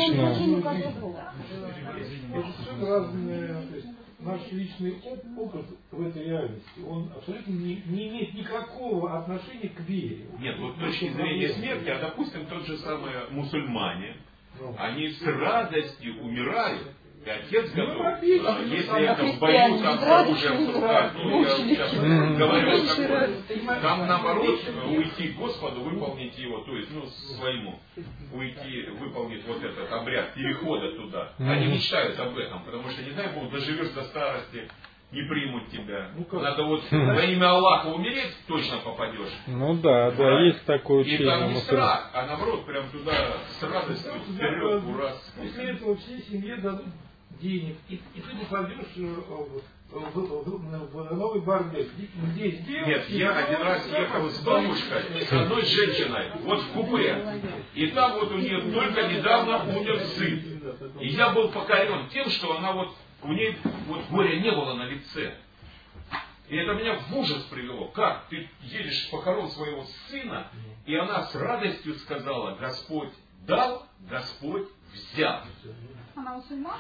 S3: Это совершенно разные, то есть наш личный оп- опыт в этой реальности, он абсолютно не, не имеет никакого отношения к вере.
S2: Нет, вот с точки зрения смерти, а допустим, тот же самый мусульмане,
S3: Ну.
S2: они с радостью умирают, и отец
S3: Ну,
S2: готов,
S3: прописано,
S2: а, если
S3: там
S2: это в
S6: христиане
S2: бою, там с
S6: умирают,
S2: оружием в руках,
S6: умирают,
S2: ну, я сейчас
S1: Мгм.
S2: говорю
S6: Меньше
S2: такое.
S6: радости.
S2: Там наоборот, уйти к Господу, выполнить его, то есть, ну, своему, уйти, выполнить вот этот обряд перехода туда. Они
S1: Мгм.
S2: мечтают об этом, потому что, не дай Бог, доживешь до старости, не примут тебя.
S3: Ну, как?
S2: Надо вот во имя Аллаха умереть, точно попадешь.
S1: Ну да, да,
S2: Да.
S1: есть такое
S2: И
S1: учение.
S2: там не
S1: мусульман.
S2: страх, а наоборот, прям туда с радостью вперед, ура.
S3: После этого всей семье дадут денег, и, и ты не пойдешь э, в, в- в- в новый бордель. Здесь
S2: Нет,
S3: девушки,
S2: я один раз ехал с бабушкой, с одной женщиной, вот в купе. И там вот у нее только недавно умер сын. И я был покорен тем, что она вот, у нее вот горя не было на лице. И это меня в ужас привело. Как ты едешь в похорон своего сына, и она с радостью сказала: Господь дал, Господь взял.
S5: Она мусульман?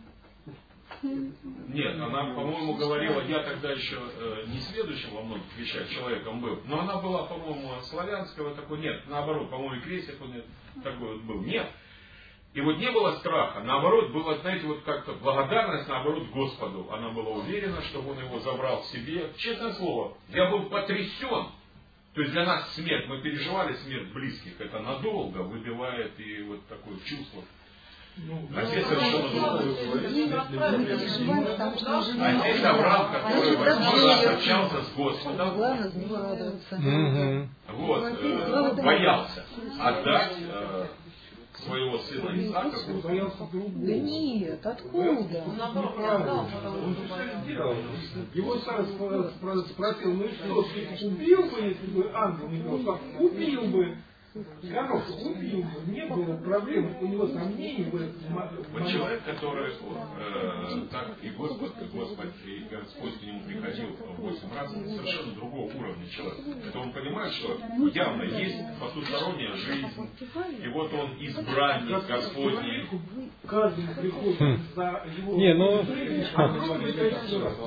S2: Нет, она, по-моему, говорила, я тогда еще э, не следующим во многих вещах человеком был, но она была, по-моему, славянского такой, нет, наоборот, по-моему, и крестик он такой вот был, нет. И вот не было страха, наоборот, было, знаете, вот как-то благодарность, наоборот, Господу. Она была уверена, что Он его забрал к себе. Честное слово, я был потрясен. То есть для нас смерть, мы переживали смерть близких, это надолго выбивает и вот такое чувство. А здесь совершенно другое. А здесь Авраам, который восьмой раз общался с Господом,
S6: главное за него радоваться.
S1: Мгм.
S2: вот, э, боялся отдать э, своего сына Исаака Господу.
S3: боялся другого.
S6: Да нет, откуда?
S4: Наоборот, не отдал,
S3: Он
S4: потому
S3: же
S4: что
S3: все
S4: боялся.
S3: сделал. Его Сара спро- спро- спросил, ну и что, ты убил бы, если бы ангел не был? Сказал, убил бы. Сказал, убил бы. Не было проблем, у него сомнений в этом.
S2: Вот человек, который э, так и Господь, и Господь, и Господь к нему приходил восемь раз, это совершенно другого уровня человек. Это он понимает, что явно есть потусторонняя жизнь, и вот он избранник Господний.
S3: Каждому приходит за его...
S1: Не, ну...
S3: Ангел приходит еще раз.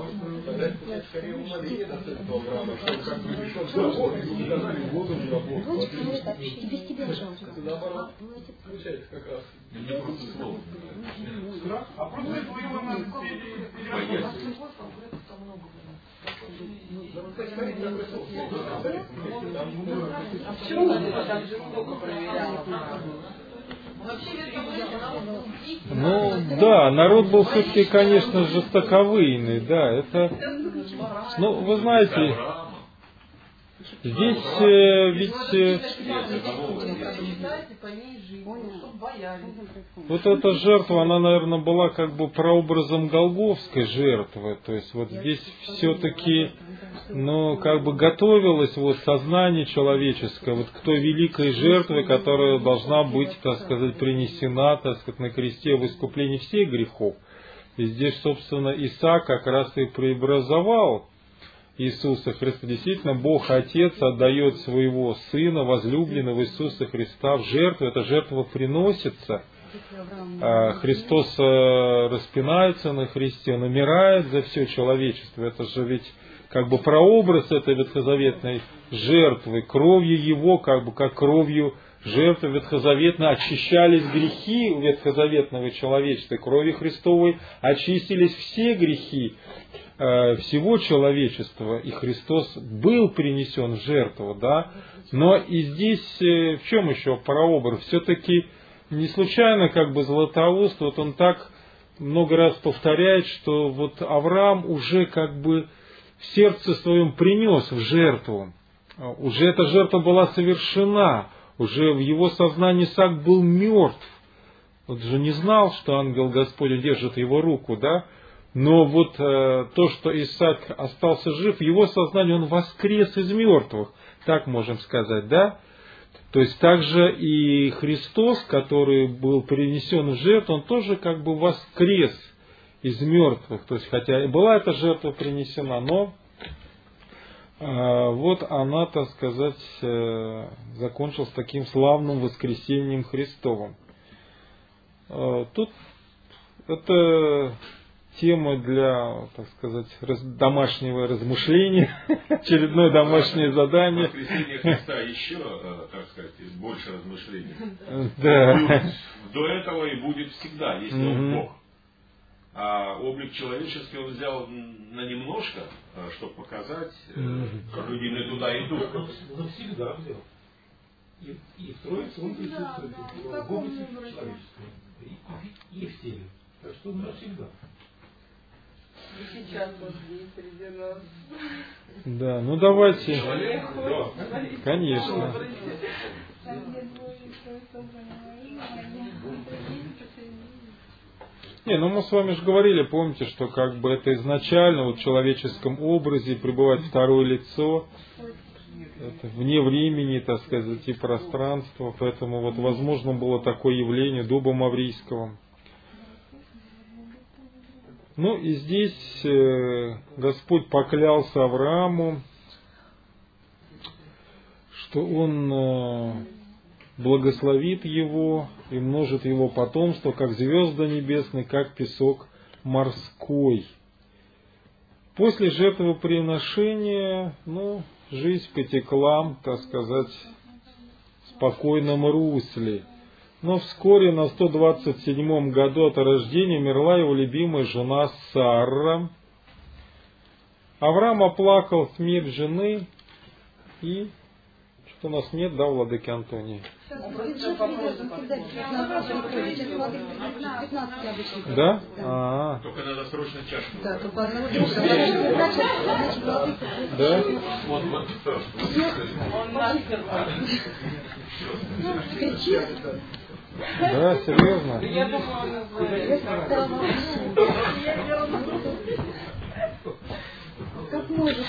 S5: Дочка говорит, а и без тебя жалко.
S2: Мне просто слово.
S3: Страх? А просто этого его надо переработать.
S7: А почему она так жестоко проверяла?
S4: Вообще, если говорить, народ был дикий.
S1: Ну да, народ был все-таки, конечно, жестоковыйный, да, это... Ну, вы знаете,
S2: Авраама.
S1: здесь э, ведь... э,
S4: Читайте по ней жизнь, чтобы боялись.
S1: Вот эта жертва, она, наверное, была как бы прообразом голгофской жертвы. То есть вот здесь все-таки, ну, как бы готовилось вот сознание человеческое вот к той великой жертве, которая должна быть, так сказать, принесена, так сказать, на кресте в искуплении всех грехов. И здесь, собственно, Исаак как раз и преобразовал Иисуса Христа. Действительно, Бог Отец отдает своего Сына, возлюбленного Иисуса Христа, в жертву. Эта жертва приносится. Христос распинается на Христе, Он умирает за все человечество. Это же ведь как бы прообраз этой ветхозаветной жертвы. Кровью Его, как бы как кровью жертвы ветхозаветной, очищались грехи ветхозаветного человечества. Кровью Христовой очистились все грехи всего человечества, и Христос был принесен в жертву, да. Но и здесь в чем еще прообраз? Все-таки не случайно как бы Златоуст, вот он так много раз повторяет, что вот Авраам уже как бы в сердце своем принес в жертву. Уже эта жертва была совершена, уже в его сознании Исаак был мертв. Он же не знал, что ангел Господень держит его руку, да? Но вот э, то, что Исаак остался жив, в его сознании он воскрес из мертвых, так можем сказать, да? То есть также и Христос, который был принесен в жертву, он тоже как бы воскрес из мертвых. То есть хотя и была эта жертва принесена, но э, вот она, так сказать, э, закончилась таким славным воскресением Христовым. Э, тут это тема для, так сказать, раз, домашнего размышления, очередное домашнее задание.
S2: Воскресение Христа еще, так сказать, больше размышлений.
S1: Да.
S2: До этого и будет всегда, если он Бог. А облик человеческий он взял на немножко, чтобы показать, как люди не туда идут.
S3: Но всегда взял. И, и в Троице он присутствует в облике человеческом. И, и в теле. Так что он навсегда.
S7: И сейчас вот здесь среди нас.
S1: Да, ну давайте.
S2: Да.
S1: Конечно. Не, ну мы с вами же говорили, помните, что как бы это изначально вот в человеческом образе пребывает второе лицо, это вне времени, так сказать, и пространства, поэтому вот возможно было такое явление дуба маврийского. Ну и здесь э, Господь поклялся Аврааму, что Он э, благословит его и множит его потомство, как звезды небесные, как песок морской. После жертвоприношения, ну, жизнь потекла, так сказать, в спокойном русле. Но вскоре на сто двадцать седьмом году от рождения умерла его любимая жена Сара. Авраам оплакал смерть жены и... Что у нас нет, да, владыки Антоний? Да? А-а-а.
S2: Только надо срочно чашку.
S6: Да, только
S1: да?
S2: Вот, вот.
S7: Он мастер.
S1: Да, серьезно?
S7: Я думаю, он
S5: Как можешь.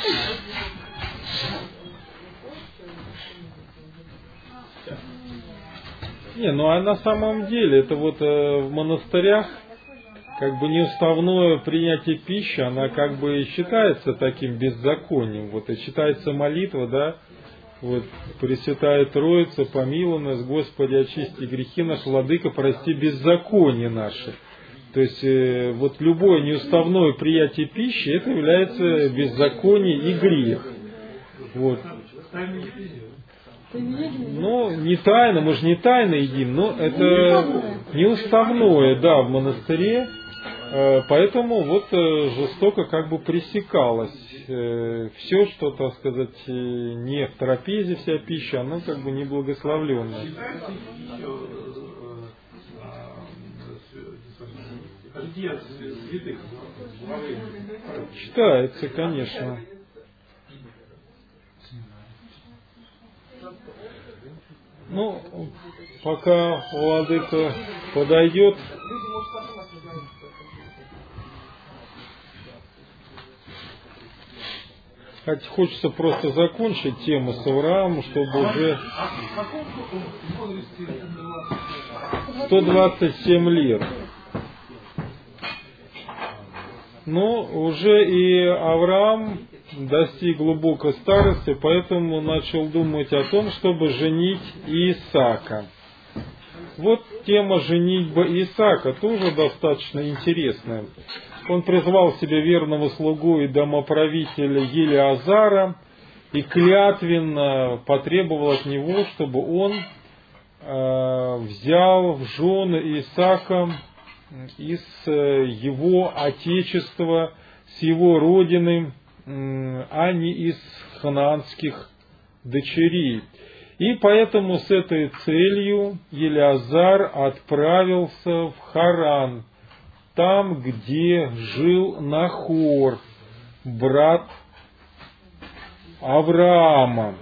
S1: Не, ну а на самом деле это вот э, в монастырях как бы неуставное принятие пищи, она как бы считается таким беззаконием. Вот и считается молитва, да, вот Пресвятая Троица, помилуй нас, Господи, очисти грехи наши, Владыка, прости беззаконие наши. То есть э, вот любое неуставное принятие пищи, это является беззаконие и грех. Вот. Ну, не тайно, мы же не тайно едим, но это неуставное, да, в монастыре, поэтому вот жестоко как бы пресекалось. Все, что, так сказать, не в трапезе вся пища, оно как бы не благословленное. Считается, конечно. Ну, пока владыка подойдет, хоть хочется просто закончить тему с Авраамом, чтобы уже сто двадцать семь лет. Но уже и Авраам достиг глубокой старости, поэтому начал думать о том, чтобы женить Исаака. Вот тема женитьбы Исаака тоже достаточно интересная. Он призвал себе верного слугу и домоправителя Елиазара и клятвенно потребовал от него, чтобы он э, взял в жены Исаака из э, его отечества, с его родины, э, а не из ханаанских дочерей. И поэтому с этой целью Елиазар отправился в Харан, там, где жил Нахор, брат Авраама.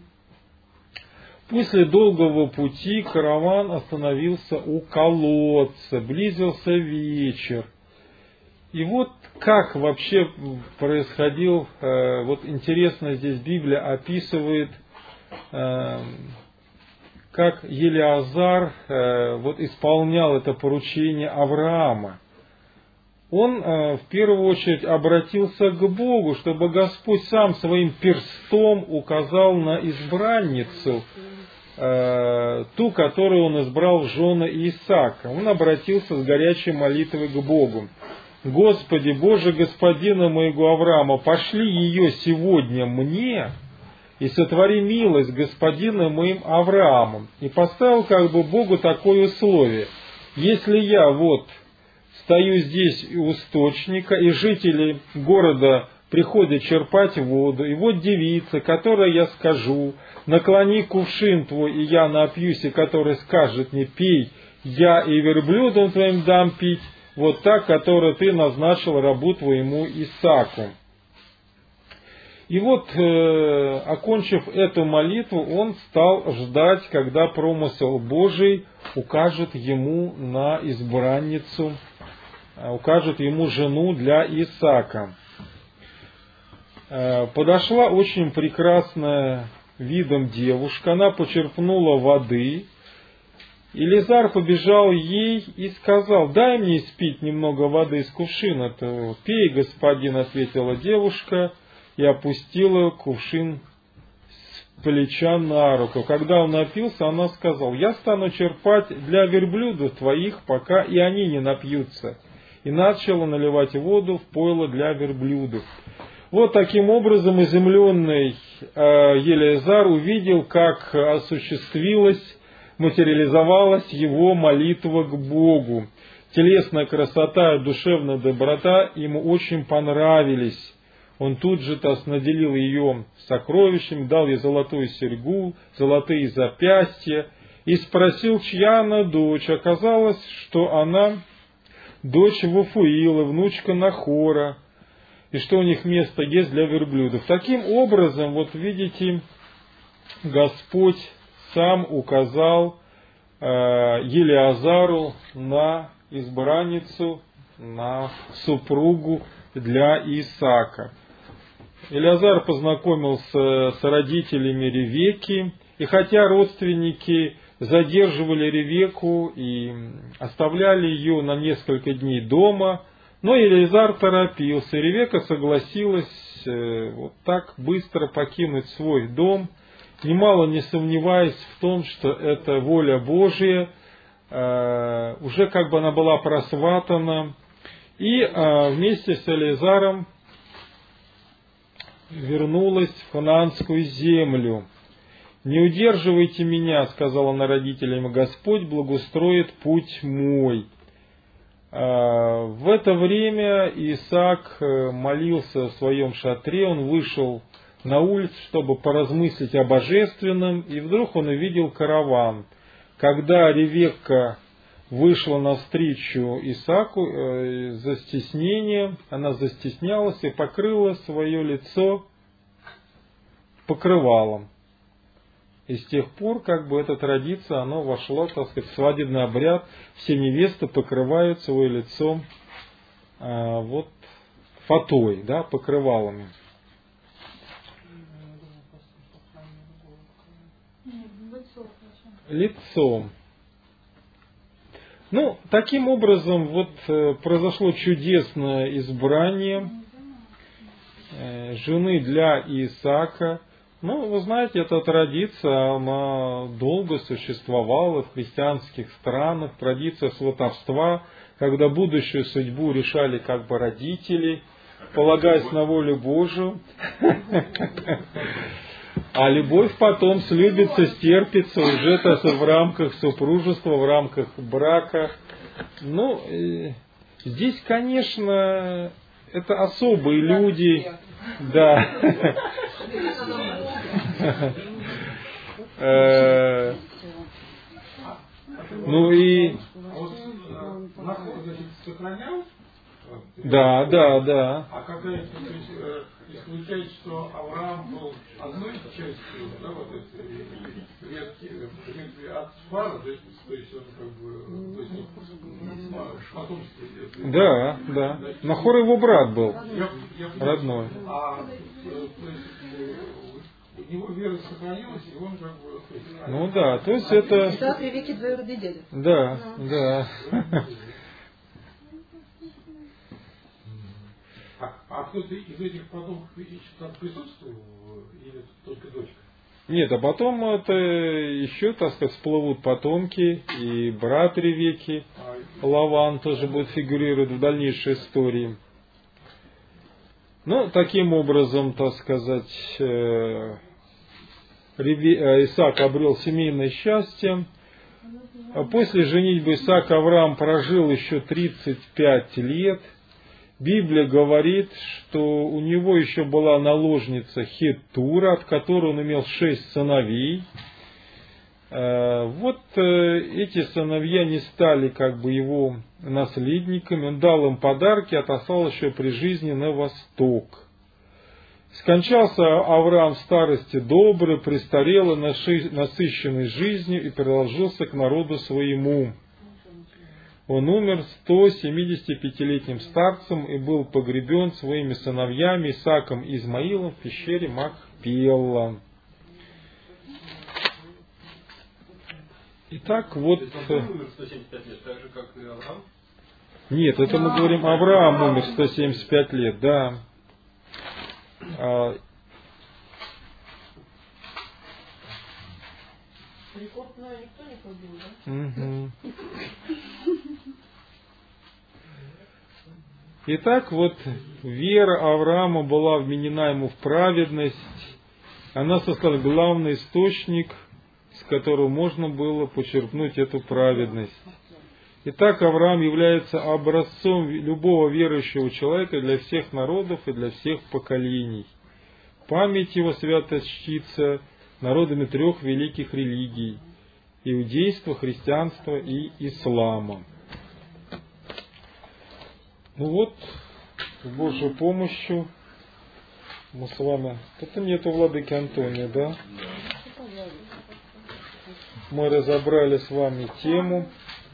S1: После долгого пути караван остановился у колодца, близился вечер. И вот как вообще происходил, э, вот интересно здесь Библия описывает, э, как Елиазар э, вот исполнял это поручение Авраама. Он э, в первую очередь обратился к Богу, чтобы Господь сам своим перстом указал на избранницу, э, ту, которую он избрал в жены Исаака. Он обратился с горячей молитвой к Богу. «Господи, Боже господина моего Авраама, пошли ее сегодня мне и сотвори милость господина моим Авраамом». И поставил как бы Богу такое условие: если я вот стою здесь у источника, и жители города приходят черпать воду, и вот девица, которой я скажу: наклони кувшин твой, и я напьюсь, и который скажет мне: пей, я и верблюдом твоим дам пить, вот та, которую ты назначил рабу твоему Исааку. И вот, э, окончив эту молитву, он стал ждать, когда промысел Божий укажет ему на избранницу, укажет ему жену для Исаака. Э, подошла очень прекрасная видом девушка, она почерпнула воды. Елизар побежал ей и сказал: дай мне испить немного воды из кувшина. Пей, господин, ответила девушка, и опустила кувшин с плеча на руку. Когда он напился, она сказала: я стану черпать для верблюдов твоих, пока и они не напьются. И начала наливать воду в пойло для верблюдов. Вот таким образом изумленный Елиазар увидел, как осуществилась, материализовалась его молитва к Богу. Телесная красота и душевная доброта ему очень понравились. Он тут же наделил ее сокровищами, дал ей золотую серьгу, золотые запястья и спросил, чья она дочь. Оказалось, что она дочь Вафуила, внучка Нахора, и что у них место есть для верблюдов. Таким образом, вот видите, Господь сам указал э, Елиазару на избранницу, на супругу для Исаака. Елиазар познакомился с родителями Ревекки, и хотя родственники задерживали Ревекку и оставляли ее на несколько дней дома, но Елиазар торопился, и Ревекка согласилась э, вот так быстро покинуть свой дом, немало не сомневаясь в том, что это воля Божия, э, уже как бы она была просватана, и э, вместе с Елиазаром вернулась в ханаанскую землю. «Не удерживайте меня, — сказала она родителям, — Господь благоустроит путь мой». В это время Исаак молился в своем шатре, он вышел на улицу, чтобы поразмыслить о божественном, и вдруг он увидел караван. Когда Ревекка вышла навстречу Исааку э, за стеснением, она застеснялась и покрыла свое лицо покрывалом. И с тех пор, как бы эта традиция, она вошла, так сказать, в свадебный обряд. Все невесты покрывают свое лицо э, вот фатой, да, покрывалами. Лицом. Ну, таким образом, вот произошло чудесное избрание. э, жены для Исаака. Ну, вы знаете, эта традиция, она долго существовала в христианских странах, традиция сватовства, когда будущую судьбу решали как бы родители, полагаясь на волю Божию. А любовь потом слюбится, стерпится уже в рамках супружества, в рамках брака. Ну, здесь, конечно, это особые люди. Да. Ну и...
S3: Сохранял?
S1: Да, да, да.
S3: А когда исключать, что Авраам был одной частью, да, вот этой ветки, ветки от Фара, то есть, то есть он как бы, то есть потомство идет.
S1: Да, да. Нахор его брат был,
S3: Я, я
S1: родной.
S3: А, то есть, у него вера сохранилась, и он как бы...
S1: Ну да, то есть это...
S6: Исаак Ревекки двоюродный дядя.
S1: Да, да.
S3: А, а кто-то из этих потомков там присутствовал или только дочка?
S1: Нет, а потом это еще, так сказать, всплывут потомки, и брат Ревекки, Лаван, тоже будет фигурировать в дальнейшей истории. Ну, таким образом, так сказать, Исаак обрел семейное счастье. После женитьбы Исаак Авраам прожил еще тридцать пять лет. Библия говорит, что у него еще была наложница Хетура, от которой он имел шесть сыновей. Вот эти сыновья не стали как бы его наследниками. Он дал им подарки, отослал еще при жизни на восток. Скончался Авраам в старости добрый, престарелый, насыщенный жизнью и приложился к народу своему. Он умер сто семидесятипятилетним старцем и был погребен своими сыновьями Исааком и Измаилом в пещере Махпела. Итак, вот...
S9: Он умер сто семьдесят пять лет, так же, как и Авраам?
S1: Нет, это мы говорим, Авраам умер сто семьдесят пять лет, да. А...
S4: Рекордное никто не побил, да?
S1: Угу. Итак, вот вера Авраама была вменена ему в праведность. Она составила главный источник, с которого можно было почерпнуть эту праведность. Итак, Авраам является образцом любого верующего человека для всех народов и для всех поколений. Память его свято чтится народами трех великих религий – иудейства, христианства и ислама. Ну вот, с Божьей помощью мы с вами... Это нету владыки Антония, да? Мы разобрали с вами тему.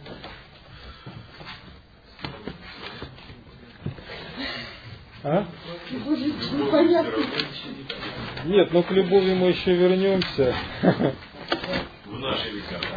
S1: А? Нет, ну к любови мы еще вернемся.
S2: В наши века.